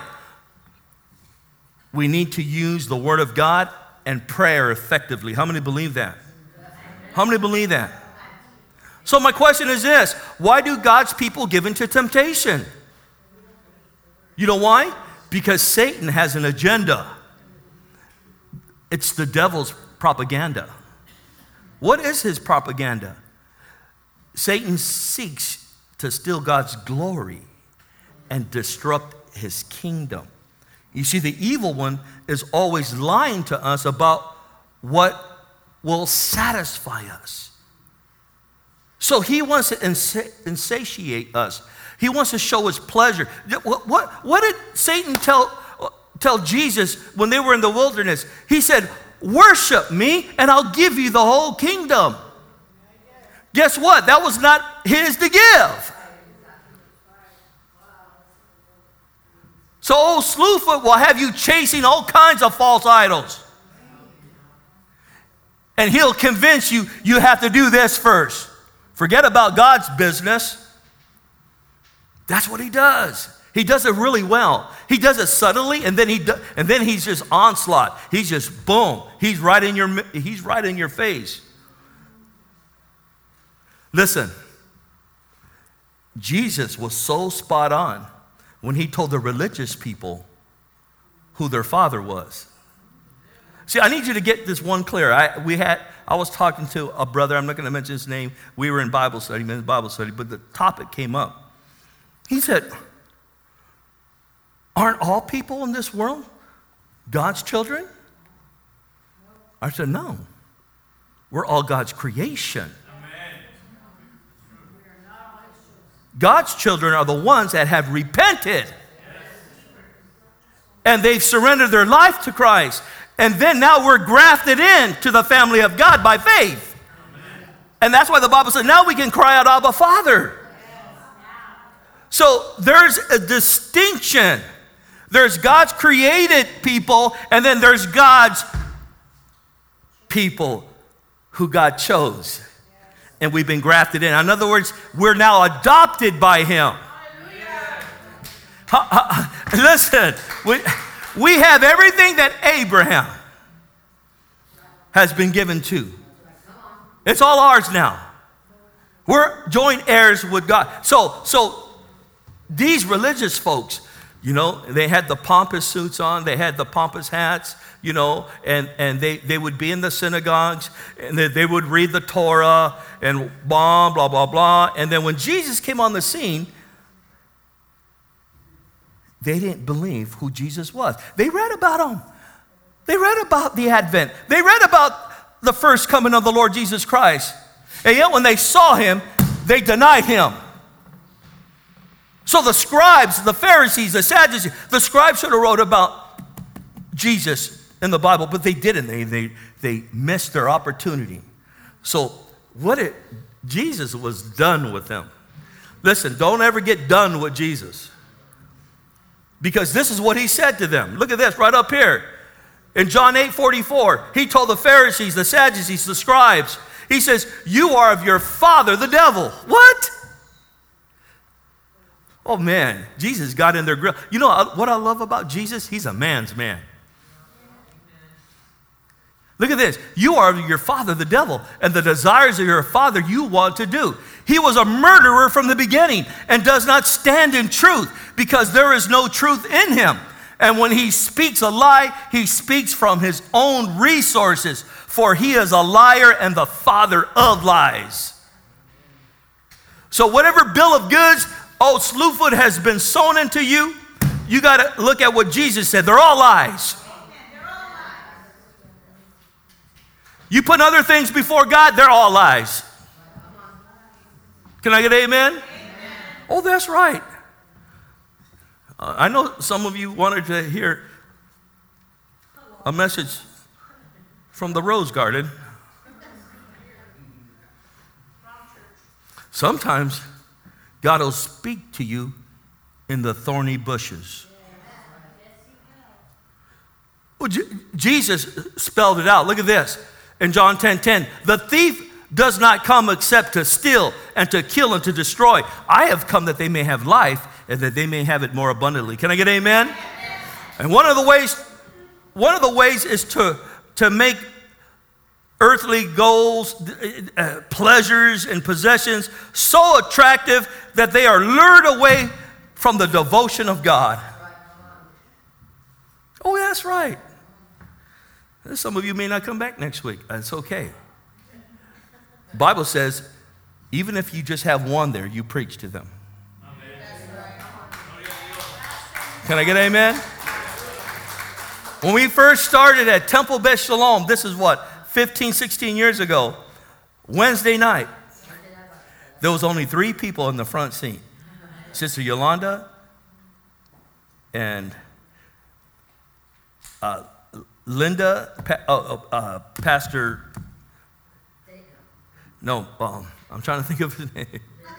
We need to use the Word of God and prayer effectively. How many believe that? How many believe that? So my question is this. Why do God's people give into temptation? You know why? Because Satan has an agenda. It's the devil's propaganda. What is his propaganda? Satan seeks to steal God's glory and disrupt his kingdom. You see, the evil one is always lying to us about what will satisfy us. So he wants to insatiate us. He wants to show his pleasure. What did Satan tell Jesus when they were in the wilderness? He said, worship me and I'll give you the whole kingdom. Guess what? That was not his to give. So old Slewfoot will have you chasing all kinds of false idols. And he'll convince you, you have to do this first. Forget about God's business. That's what he does. He does it really well. He does it subtly, and then he's just onslaught. He's just boom. He's right in your face. Listen, Jesus was so spot on when he told the religious people who their father was. See, I need you to get this one clear. I was talking to a brother, I'm not going to mention his name. We were in Bible study, but the topic came up. He said, aren't all people in this world God's children? I said, no. We're all God's creation. God's children are the ones that have repented. And they've surrendered their life to Christ. And then now we're grafted into the family of God by faith. And that's why the Bible says now we can cry out, Abba, Father. So there's a distinction. There's God's created people, and then there's God's people who God chose. And we've been grafted in. In other words, we're now adopted by Him. Listen, we have everything that Abraham has been given to. It's all ours now. We're joint heirs with God. So these religious folks, you know, they had the pompous suits on, they had the pompous hats, you know, and they would be in the synagogues, and they would read the Torah, and blah, blah, blah, blah. And then when Jesus came on the scene, they didn't believe who Jesus was. They read about him. They read about the Advent. They read about the first coming of the Lord Jesus Christ. And yet when they saw him, they denied him. So the scribes, the Pharisees, the Sadducees, the scribes should have wrote about Jesus in the Bible, but they didn't. They missed their opportunity. So Jesus was done with them. Listen, don't ever get done with Jesus. Because this is what he said to them. Look at this right up here. In John 8:44, he told the Pharisees, the Sadducees, the scribes, he says, you are of your father, the devil. What? Oh man, Jesus got in their grill. You know what I love about Jesus? He's a man's man. Look at this. You are of your father, the devil, and the desires of your father you want to do. He was a murderer from the beginning and does not stand in truth because there is no truth in him. And when he speaks a lie, he speaks from his own resources, for he is a liar and the father of lies. So whatever bill of goods, Slewfoot has been sown into you, you got to look at what Jesus said. They're all lies. You put other things before God, they're all lies. Can I get amen? Amen. Oh, that's right. I know some of you wanted to hear a message from the Rose Garden. Sometimes God will speak to you in the thorny bushes. Well, Jesus spelled it out. Look at this. In John 10:10, the thief does not come except to steal and to kill and to destroy. I have come that they may have life and that they may have it more abundantly. Can I get amen? Amen. And one of the ways is to make earthly goals, pleasures, and possessions so attractive that they are lured away from the devotion of God. Oh, that's right. Some of you may not come back next week. That's okay. The Bible says, even if you just have one there, you preach to them. Can I get amen? When we first started at Temple Beth Shalom, this is what, 15, 16 years ago, Wednesday night, there was only 3 people in the front seat. Sister Yolanda and Linda, Pastor, no, I'm trying to think of his name.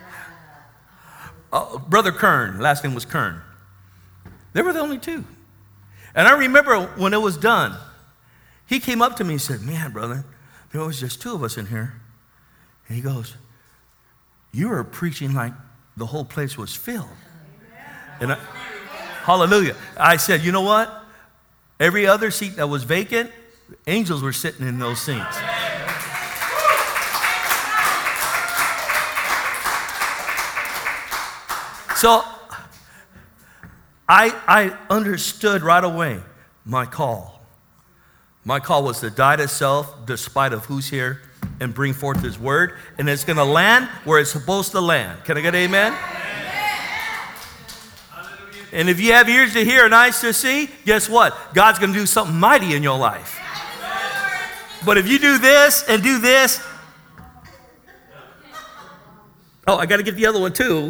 Brother Kern, last name was Kern. They were the only 2. And I remember when it was done, he came up to me and said, man, brother, there was just 2 of us in here. And he goes, you were preaching like the whole place was filled. And hallelujah. I said, you know what? Every other seat that was vacant, angels were sitting in those seats. So I understood right away my call. My call was to die to self, despite of who's here, and bring forth His word. And it's going to land where it's supposed to land. Can I get an amen? And if you have ears to hear and eyes to see, guess what? God's going to do something mighty in your life. But if you do this and do this, oh, I got to get the other one too.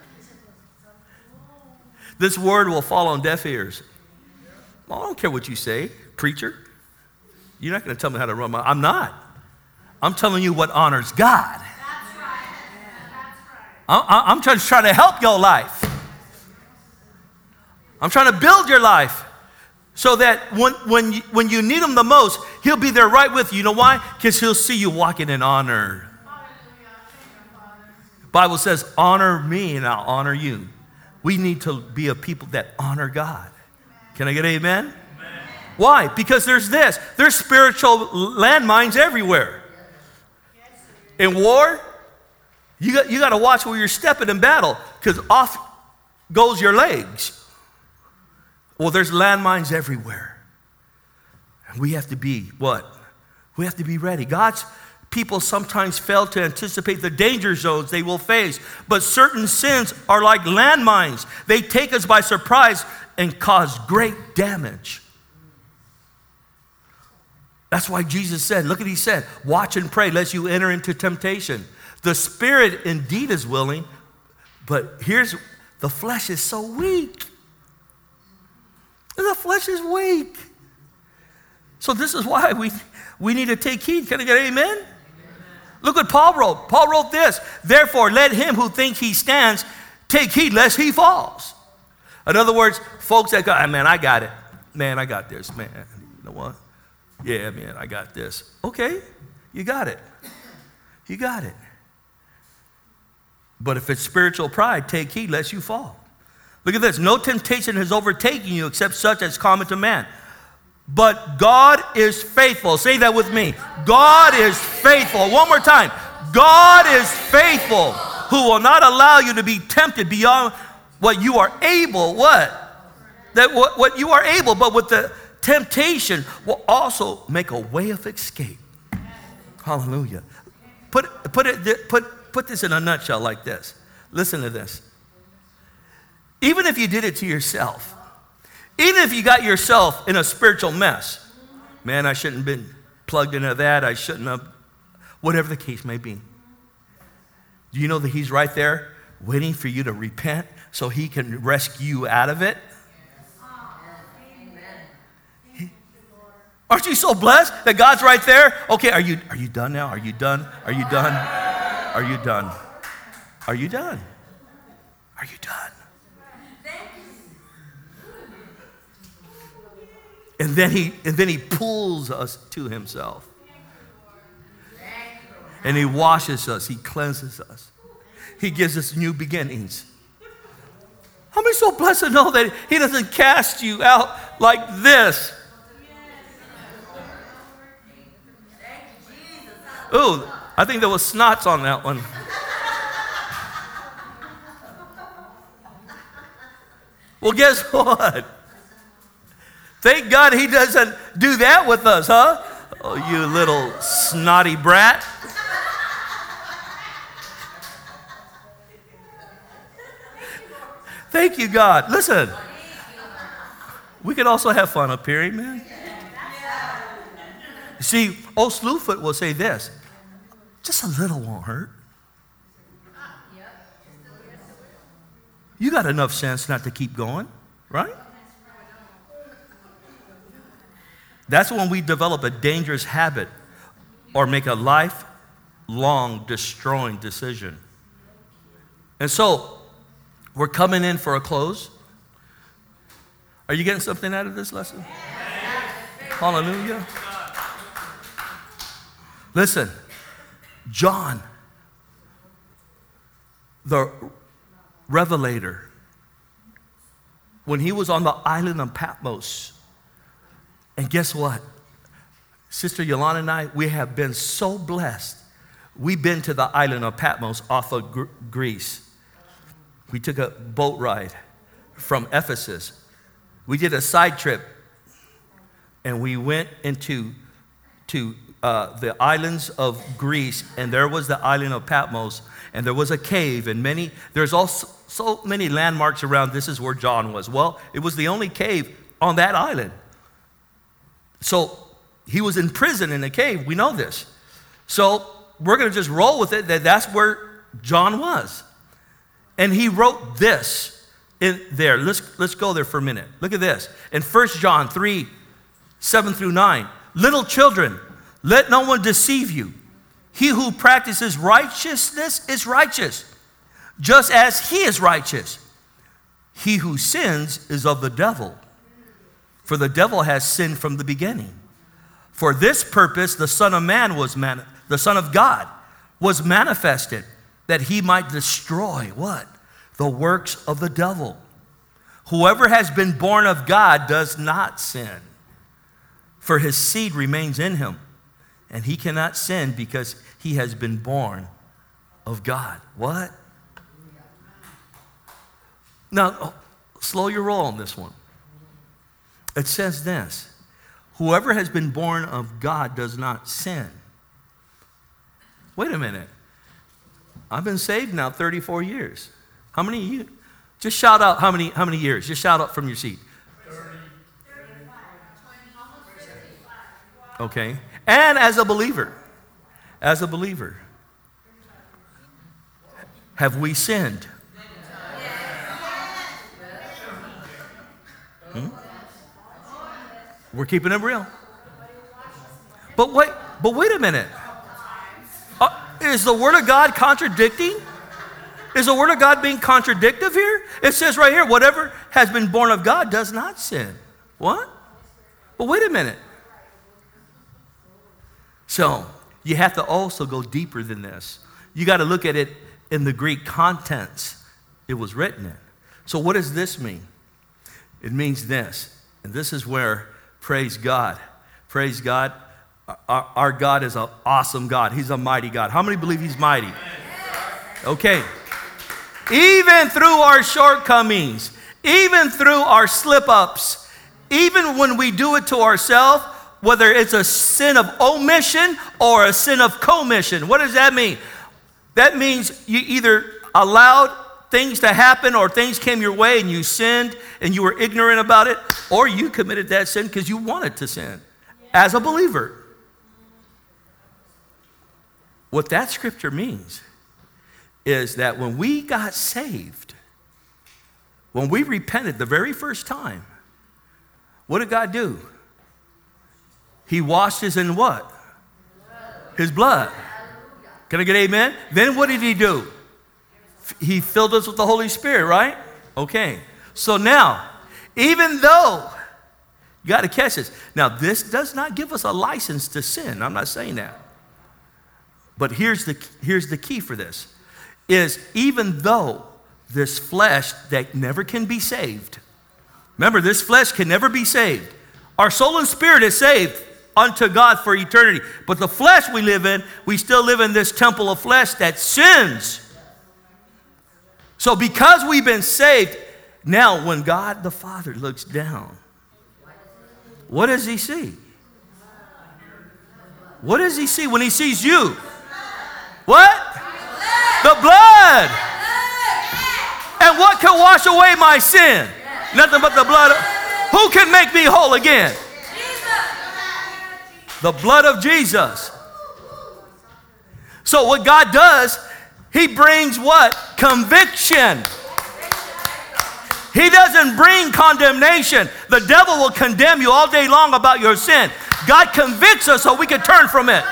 This word will fall on deaf ears. Well, I don't care what you say, preacher. You're not going to tell me how to run my... I'm not. I'm telling you what honors God. That's right. I'm just trying to help your life. I'm trying to build your life so that when you need Him the most, He'll be there right with you. You know why? Because He'll see you walking in honor. The Bible says, honor me and I'll honor you. We need to be a people that honor God. Can I get an amen? Amen. Why? Because there's spiritual landmines everywhere. In war, you got to watch where you're stepping in battle, because off goes your legs. Well, there's landmines everywhere. And we have to be what? We have to be ready. God's people sometimes fail to anticipate the danger zones they will face, but certain sins are like landmines. They take us by surprise and cause great damage. That's why Jesus said, look at what He said, watch and pray lest you enter into temptation. The spirit indeed is willing, but the flesh is so weak. The flesh is weak. So this is why we need to take heed. Can I get an amen? Amen? Look what Paul wrote. Paul wrote this, therefore let him who thinks he stands take heed lest he falls. In other words, folks that go, man, I got it. Man, I got this. Man, you know what? Yeah, man, I got this. Okay, you got it. You got it. But if it's spiritual pride, take heed lest you fall. Look at this. No temptation has overtaken you except such as common to man. But God is faithful. Say that with me. God is faithful. One more time. God is faithful, who will not allow you to be tempted beyond what you are able. What? What you are able, but with the temptation will also make a way of escape. Hallelujah. Put this in a nutshell like this. Listen to this. Even if you did it to yourself, even if you got yourself in a spiritual mess, man, I shouldn't have been plugged into that. I shouldn't have, whatever the case may be. Do you know that He's right there waiting for you to repent so He can rescue you out of it? Aren't you so blessed that God's right there? Okay, are you done now? Are you done? Are you done? Are you done? Are you done? Are you done? And then he pulls us to Himself. And He washes us. He cleanses us. He gives us new beginnings. How many so blessed to know that He doesn't cast you out like this? Ooh, I think there was snots on that one. Well, guess what? Thank God He doesn't do that with us, huh? Oh, you little snotty brat. Thank you, God. Listen, we can also have fun up here, amen? See, old Slewfoot will say this, just a little won't hurt. You got enough sense not to keep going, right? That's when we develop a dangerous habit or make a lifelong destroying decision. And so, we're coming in for a close. Are you getting something out of this lesson? Hallelujah. Listen, John, the Revelator, when he was on the island of Patmos, and guess what? Sister Yolanda and I, we have been so blessed. We've been to the island of Patmos off of Greece. We took a boat ride from Ephesus. We did a side trip, and we went into the islands of Greece, and there was the island of Patmos, and there was a cave, and there's also so many landmarks around. This is where John was. Well, it was the only cave on that island. So he was in prison in a cave. We know this. So we're going to just roll with it, that's where John was. And he wrote this in there. Let's go there for a minute. Look at this. In 1 John 3, 7 through 9. Little children, let no one deceive you. He who practices righteousness is righteous, just as he is righteous. He who sins is of the devil, for the devil has sinned from the beginning. For this purpose the Son of Man the Son of God was manifested, that he might destroy what? The works of the devil. Whoever has been born of God does not sin, for his seed remains in him, and he cannot sin because he has been born of God. What? Now, slow your roll on this one. It says this: whoever has been born of God does not sin. Wait a minute. I've been saved now 34 years. How many of you? Just shout out how many years. Just shout out from your seat. 35. Okay. And as a believer, have we sinned? We're keeping it real. But wait a minute. Is the Word of God contradicting? Is the Word of God being contradictive here? It says right here, whatever has been born of God does not sin. What? But wait a minute. So you have to also go deeper than this. You got to look at it in the Greek contents it was written in. So what does this mean? It means this, and this is where, praise God, our God is an awesome God. He's a mighty God. How many believe he's mighty? Okay. Even through our shortcomings, even through our slip-ups, even when we do it to ourselves, whether it's a sin of omission or a sin of commission. What does that mean? That means you either allowed things to happen or things came your way and you sinned and you were ignorant about it, or you committed that sin because you wanted to sin as a believer. What that scripture means is that when we got saved, when we repented the very first time, what did God do? He washed us in what? His blood. Can I get amen? Then what did he do? He filled us with the Holy Spirit, right? Okay. So now, even though, you got to catch this. Now, this does not give us a license to sin. I'm not saying that. But here's the key for this, is even though this flesh that never can be saved, remember, this flesh can never be saved. Our soul and spirit is saved unto God for eternity. But the flesh we live in, we still live in this temple of flesh that sins. So because we've been saved, now when God the Father looks down, what does he see? What does he see when he sees you? What? The blood. And what can wash away my sin? Nothing but the blood. Who can make me whole again? The blood of Jesus. So what God does, he brings what? Conviction. He doesn't bring condemnation. The devil will condemn you all day long about your sin. God convicts us so we can turn from it.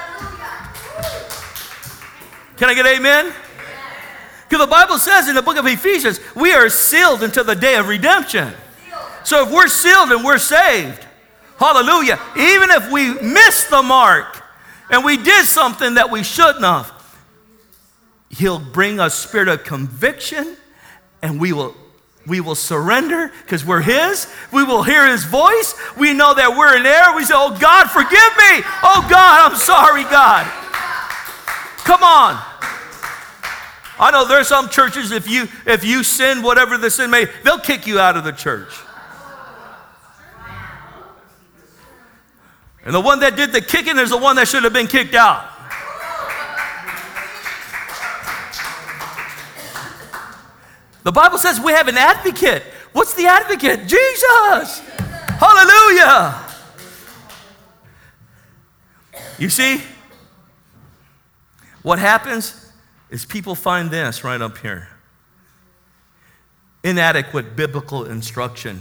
Can I get amen? Because the Bible says in the book of Ephesians, we are sealed until the day of redemption. So if we're sealed and we're saved, hallelujah, even if we missed the mark and we did something that we shouldn't have, he'll bring a spirit of conviction, and we will surrender because we're his. We will hear his voice. We know that we're in error. We say, oh God, forgive me. Oh God, I'm sorry, God. Come on. I know there's some churches, if you sin, whatever the sin may, they'll kick you out of the church. And the one that did the kicking is the one that should have been kicked out. The Bible says we have an advocate. What's the advocate? Jesus. Hallelujah. You see, what happens is people find this right up here. Inadequate biblical instruction.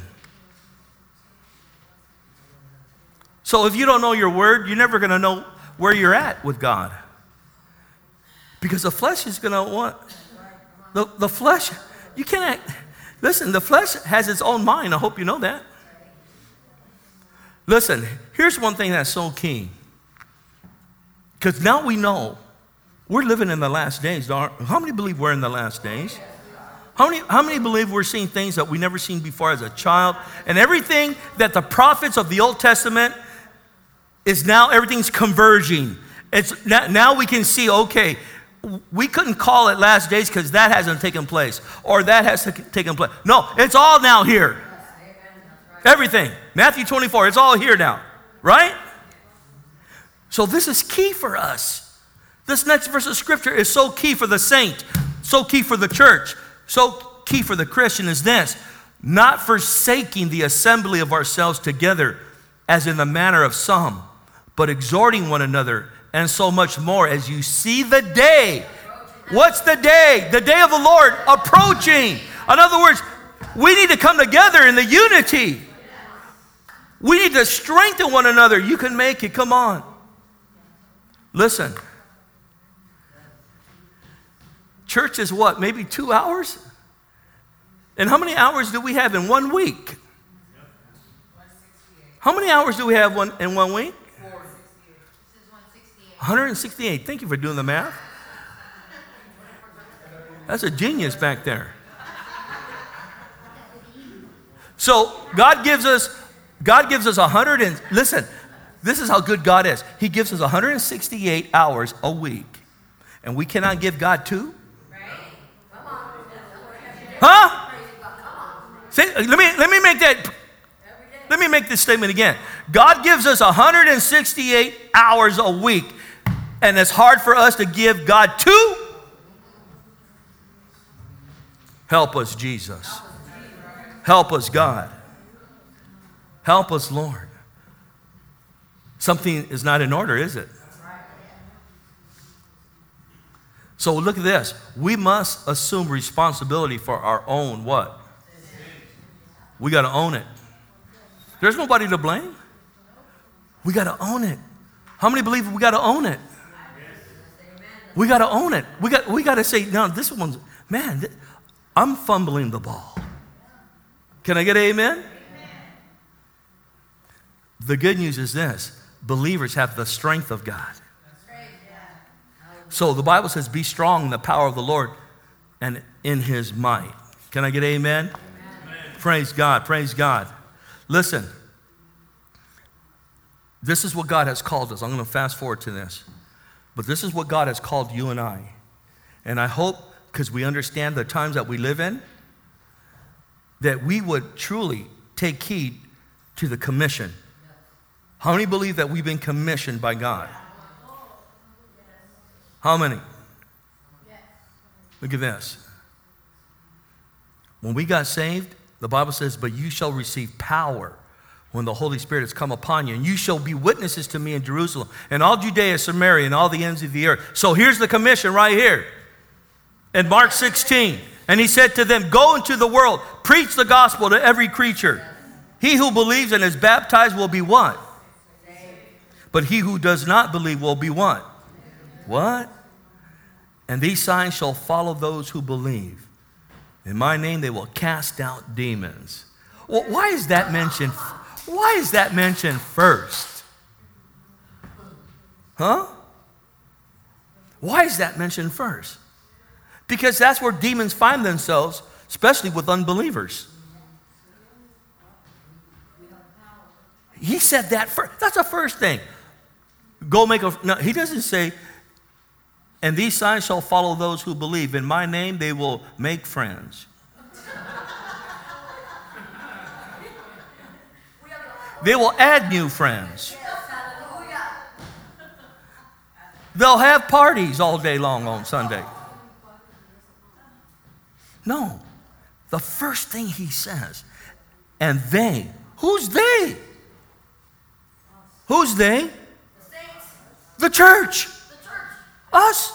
So if you don't know your word, you're never going to know where you're at with God. Because the flesh is going to want, the flesh, you can't, listen, the flesh has its own mind. I hope you know that. Listen, here's one thing that's so key. Because now we know we're living in the last days. How many believe we're in the last days? How many believe we're seeing things that we never seen before as a child? And everything that the prophets of the Old Testament is now, everything's converging. It's now we can see, okay, we couldn't call it last days because that hasn't taken place or that has taken place. No, it's all now here. Everything. Matthew 24, it's all here now, right? So this is key for us. This next verse of scripture is so key for the saint, so key for the church, so key for the Christian is this: not forsaking the assembly of ourselves together as in the manner of some, but exhorting one another, and so much more as you see the day. What's the day? The day of the Lord approaching. In other words, we need to come together in the unity. We need to strengthen one another. You can make it. Come on. Listen. Church is what? Maybe 2 hours? And how many hours do we have in 1 week? How many hours do we have in 1 week? 168. Thank you for doing the math. That's a genius back there. So God gives us 100 and listen, this is how good God is. He gives us 168 hours a week. And we cannot give God 2? Huh? Say, let me make this statement again. God gives us 168 hours a week, and it's hard for us to give God 2. Help us, Jesus. Help us, God. Help us, Lord. Something is not in order, is it? So look at this. We must assume responsibility for our own what? We got to own it. There's nobody to blame. We got to own it. How many believe we got to own it? We got to own it. We got to say, no, this one's, man, I'm fumbling the ball. Can I get an amen? The good news is this. Believers have the strength of God. So the Bible says, be strong in the power of the Lord and in his might. Can I get an amen? Amen. Praise God. Praise God. Listen. This is what God has called us. I'm going to fast forward to this. But this is what God has called you and I. And I hope, because we understand the times that we live in, that we would truly take heed to the commission. How many believe that we've been commissioned by God? How many? Look at this. When we got saved, the Bible says, but you shall receive power when the Holy Spirit has come upon you, and you shall be witnesses to me in Jerusalem, and all Judea, Samaria, and all the ends of the earth. So here's the commission right here. In Mark 16, and he said to them, go into the world, preach the gospel to every creature. He who believes and is baptized will be what? But he who does not believe will be what? What? And these signs shall follow those who believe. In my name they will cast out demons. Well, why is that mentioned? Why is that mentioned first? Huh? Why is that mentioned first? Because that's where demons find themselves, especially with unbelievers. He said that first. That's the first thing. Go make a... No, he doesn't say, and these signs shall follow those who believe. In my name they will make friends. They will add new friends. They'll have parties all day long on Sunday. No. The first thing he says, and they, who's they? Who's they? The church. Us.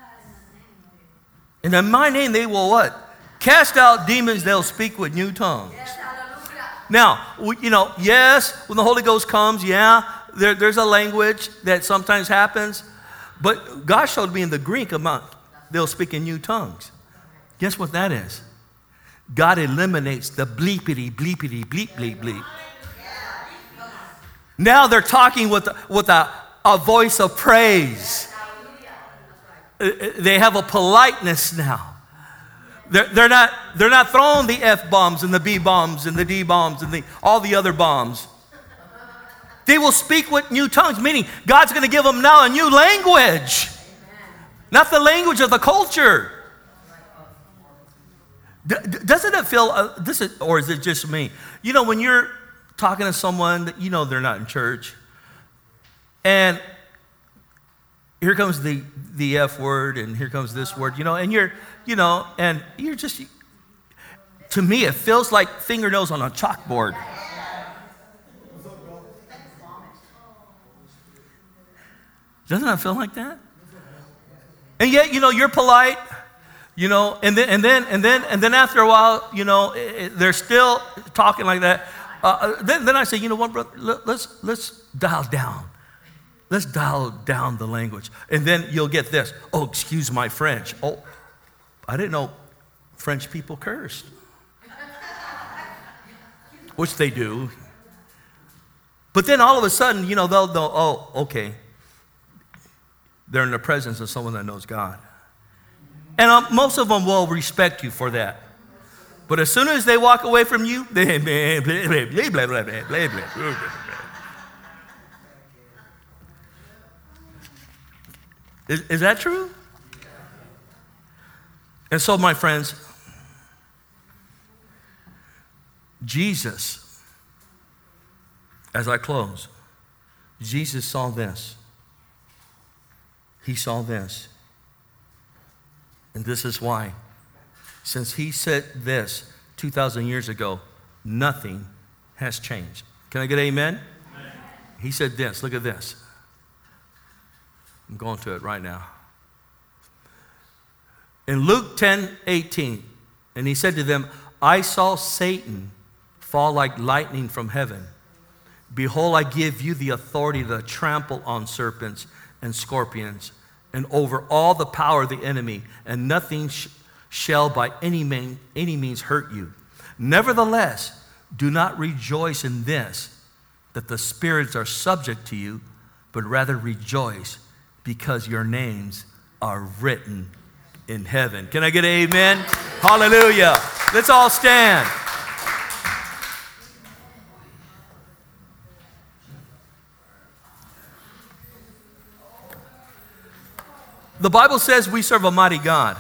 And in my name they will what? Cast out demons, they'll speak with new tongues. Now, yes, when the Holy Ghost comes, there's a language that sometimes happens. But God showed me in the Greek amount, they'll speak in new tongues. Guess what that is? God eliminates the bleepity, bleepity, bleep, bleep, bleep. Now they're talking with a voice of praise. They have a politeness now. They're not throwing the F-bombs and the B-bombs and the D-bombs and all the other bombs. They will speak with new tongues, meaning God's going to give them now a new language. Not the language of the culture. Doesn't it feel, or is it just me? When you're talking to someone that they're not in church, and here comes the F word, and here comes this word, and you're just, to me, it feels like fingernails on a chalkboard. Doesn't it feel like that? And yet, you're polite. And then after a while, they're still talking like that. Then I say, you know what, brother, let's dial down. Let's dial down the language. And then you'll get this. Oh, excuse my French. Oh, I didn't know French people cursed. Which they do. But then all of a sudden, they'll know, oh, okay. They're in the presence of someone that knows God. And most of them will respect you for that. But as soon as they walk away from you, they blah, blah, blah, blah, blah, blah, blah, blah. Is that true? And so, my friends, Jesus, as I close, Jesus saw this. He saw this. And this is why. Since he said this 2,000 years ago, nothing has changed. Can I get amen? Amen? He said this. Look at this. I'm going to it right now. In Luke 10:18, and he said to them, I saw Satan fall like lightning from heaven. Behold, I give you the authority to trample on serpents and scorpions, and over all the power of the enemy, and nothing shall by any means hurt you. Nevertheless, do not rejoice in this, that the spirits are subject to you, but rather rejoice because your names are written in heaven. Can I get an amen? Hallelujah. Let's all stand. The Bible says we serve a mighty God.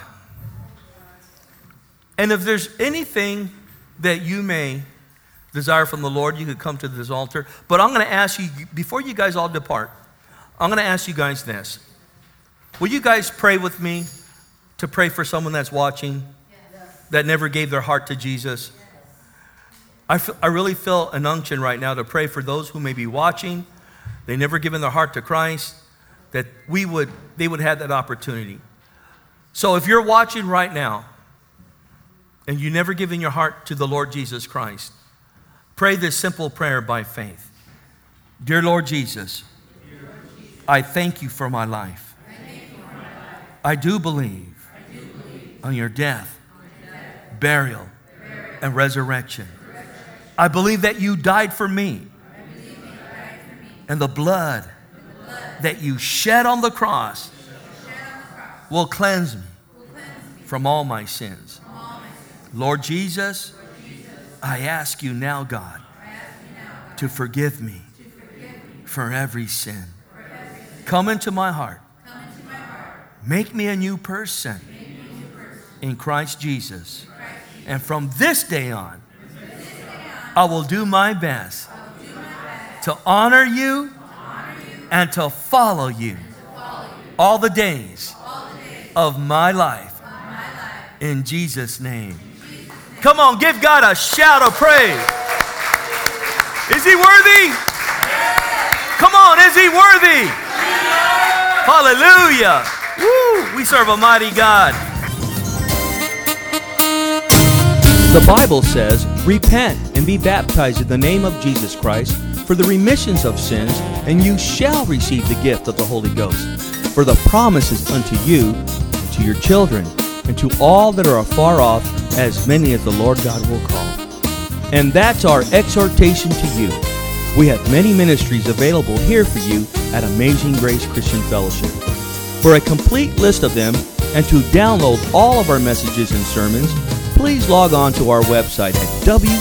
And if there's anything that you may desire from the Lord, you could come to this altar. But I'm going to ask you, before you guys all depart, I'm going to ask you guys this. Will you guys pray with me to pray for someone that's watching that never gave their heart to Jesus? I really feel an unction right now to pray for those who may be watching. They never given their heart to Christ, that they would have that opportunity. So if you're watching right now and you never given your heart to the Lord Jesus Christ, pray this simple prayer by faith. Dear Lord Jesus, I thank you for my life. I do believe on your death, burial, and resurrection. I believe that you died for me, and the blood that you shed on the cross will cleanse me from all my sins. Lord Jesus, I ask you now, God, to forgive me for every sin. Come into my heart. Make me a new person in Christ Jesus. And from this day on, I will do my best to honor you and to follow you. all the days of my life. In Jesus' name. Come on, give God a shout of praise. Is He worthy? Come on, is He worthy? Hallelujah. Woo, we serve a mighty God. The Bible says, repent and be baptized in the name of Jesus Christ for the remissions of sins, and you shall receive the gift of the Holy Ghost. For the promise is unto you, and to your children, and to all that are afar off, as many as the Lord God will call. And that's our exhortation to you. We have many ministries available here for you at Amazing Grace Christian Fellowship. For a complete list of them, and to download all of our messages and sermons, please log on to our website at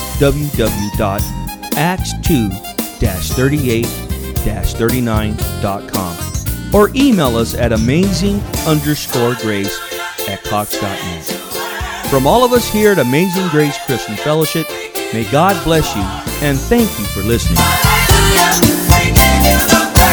www.acts2-38-39.com or email us at amazing_grace@cox.net. From all of us here at Amazing Grace Christian Fellowship, may God bless you and thank you for listening.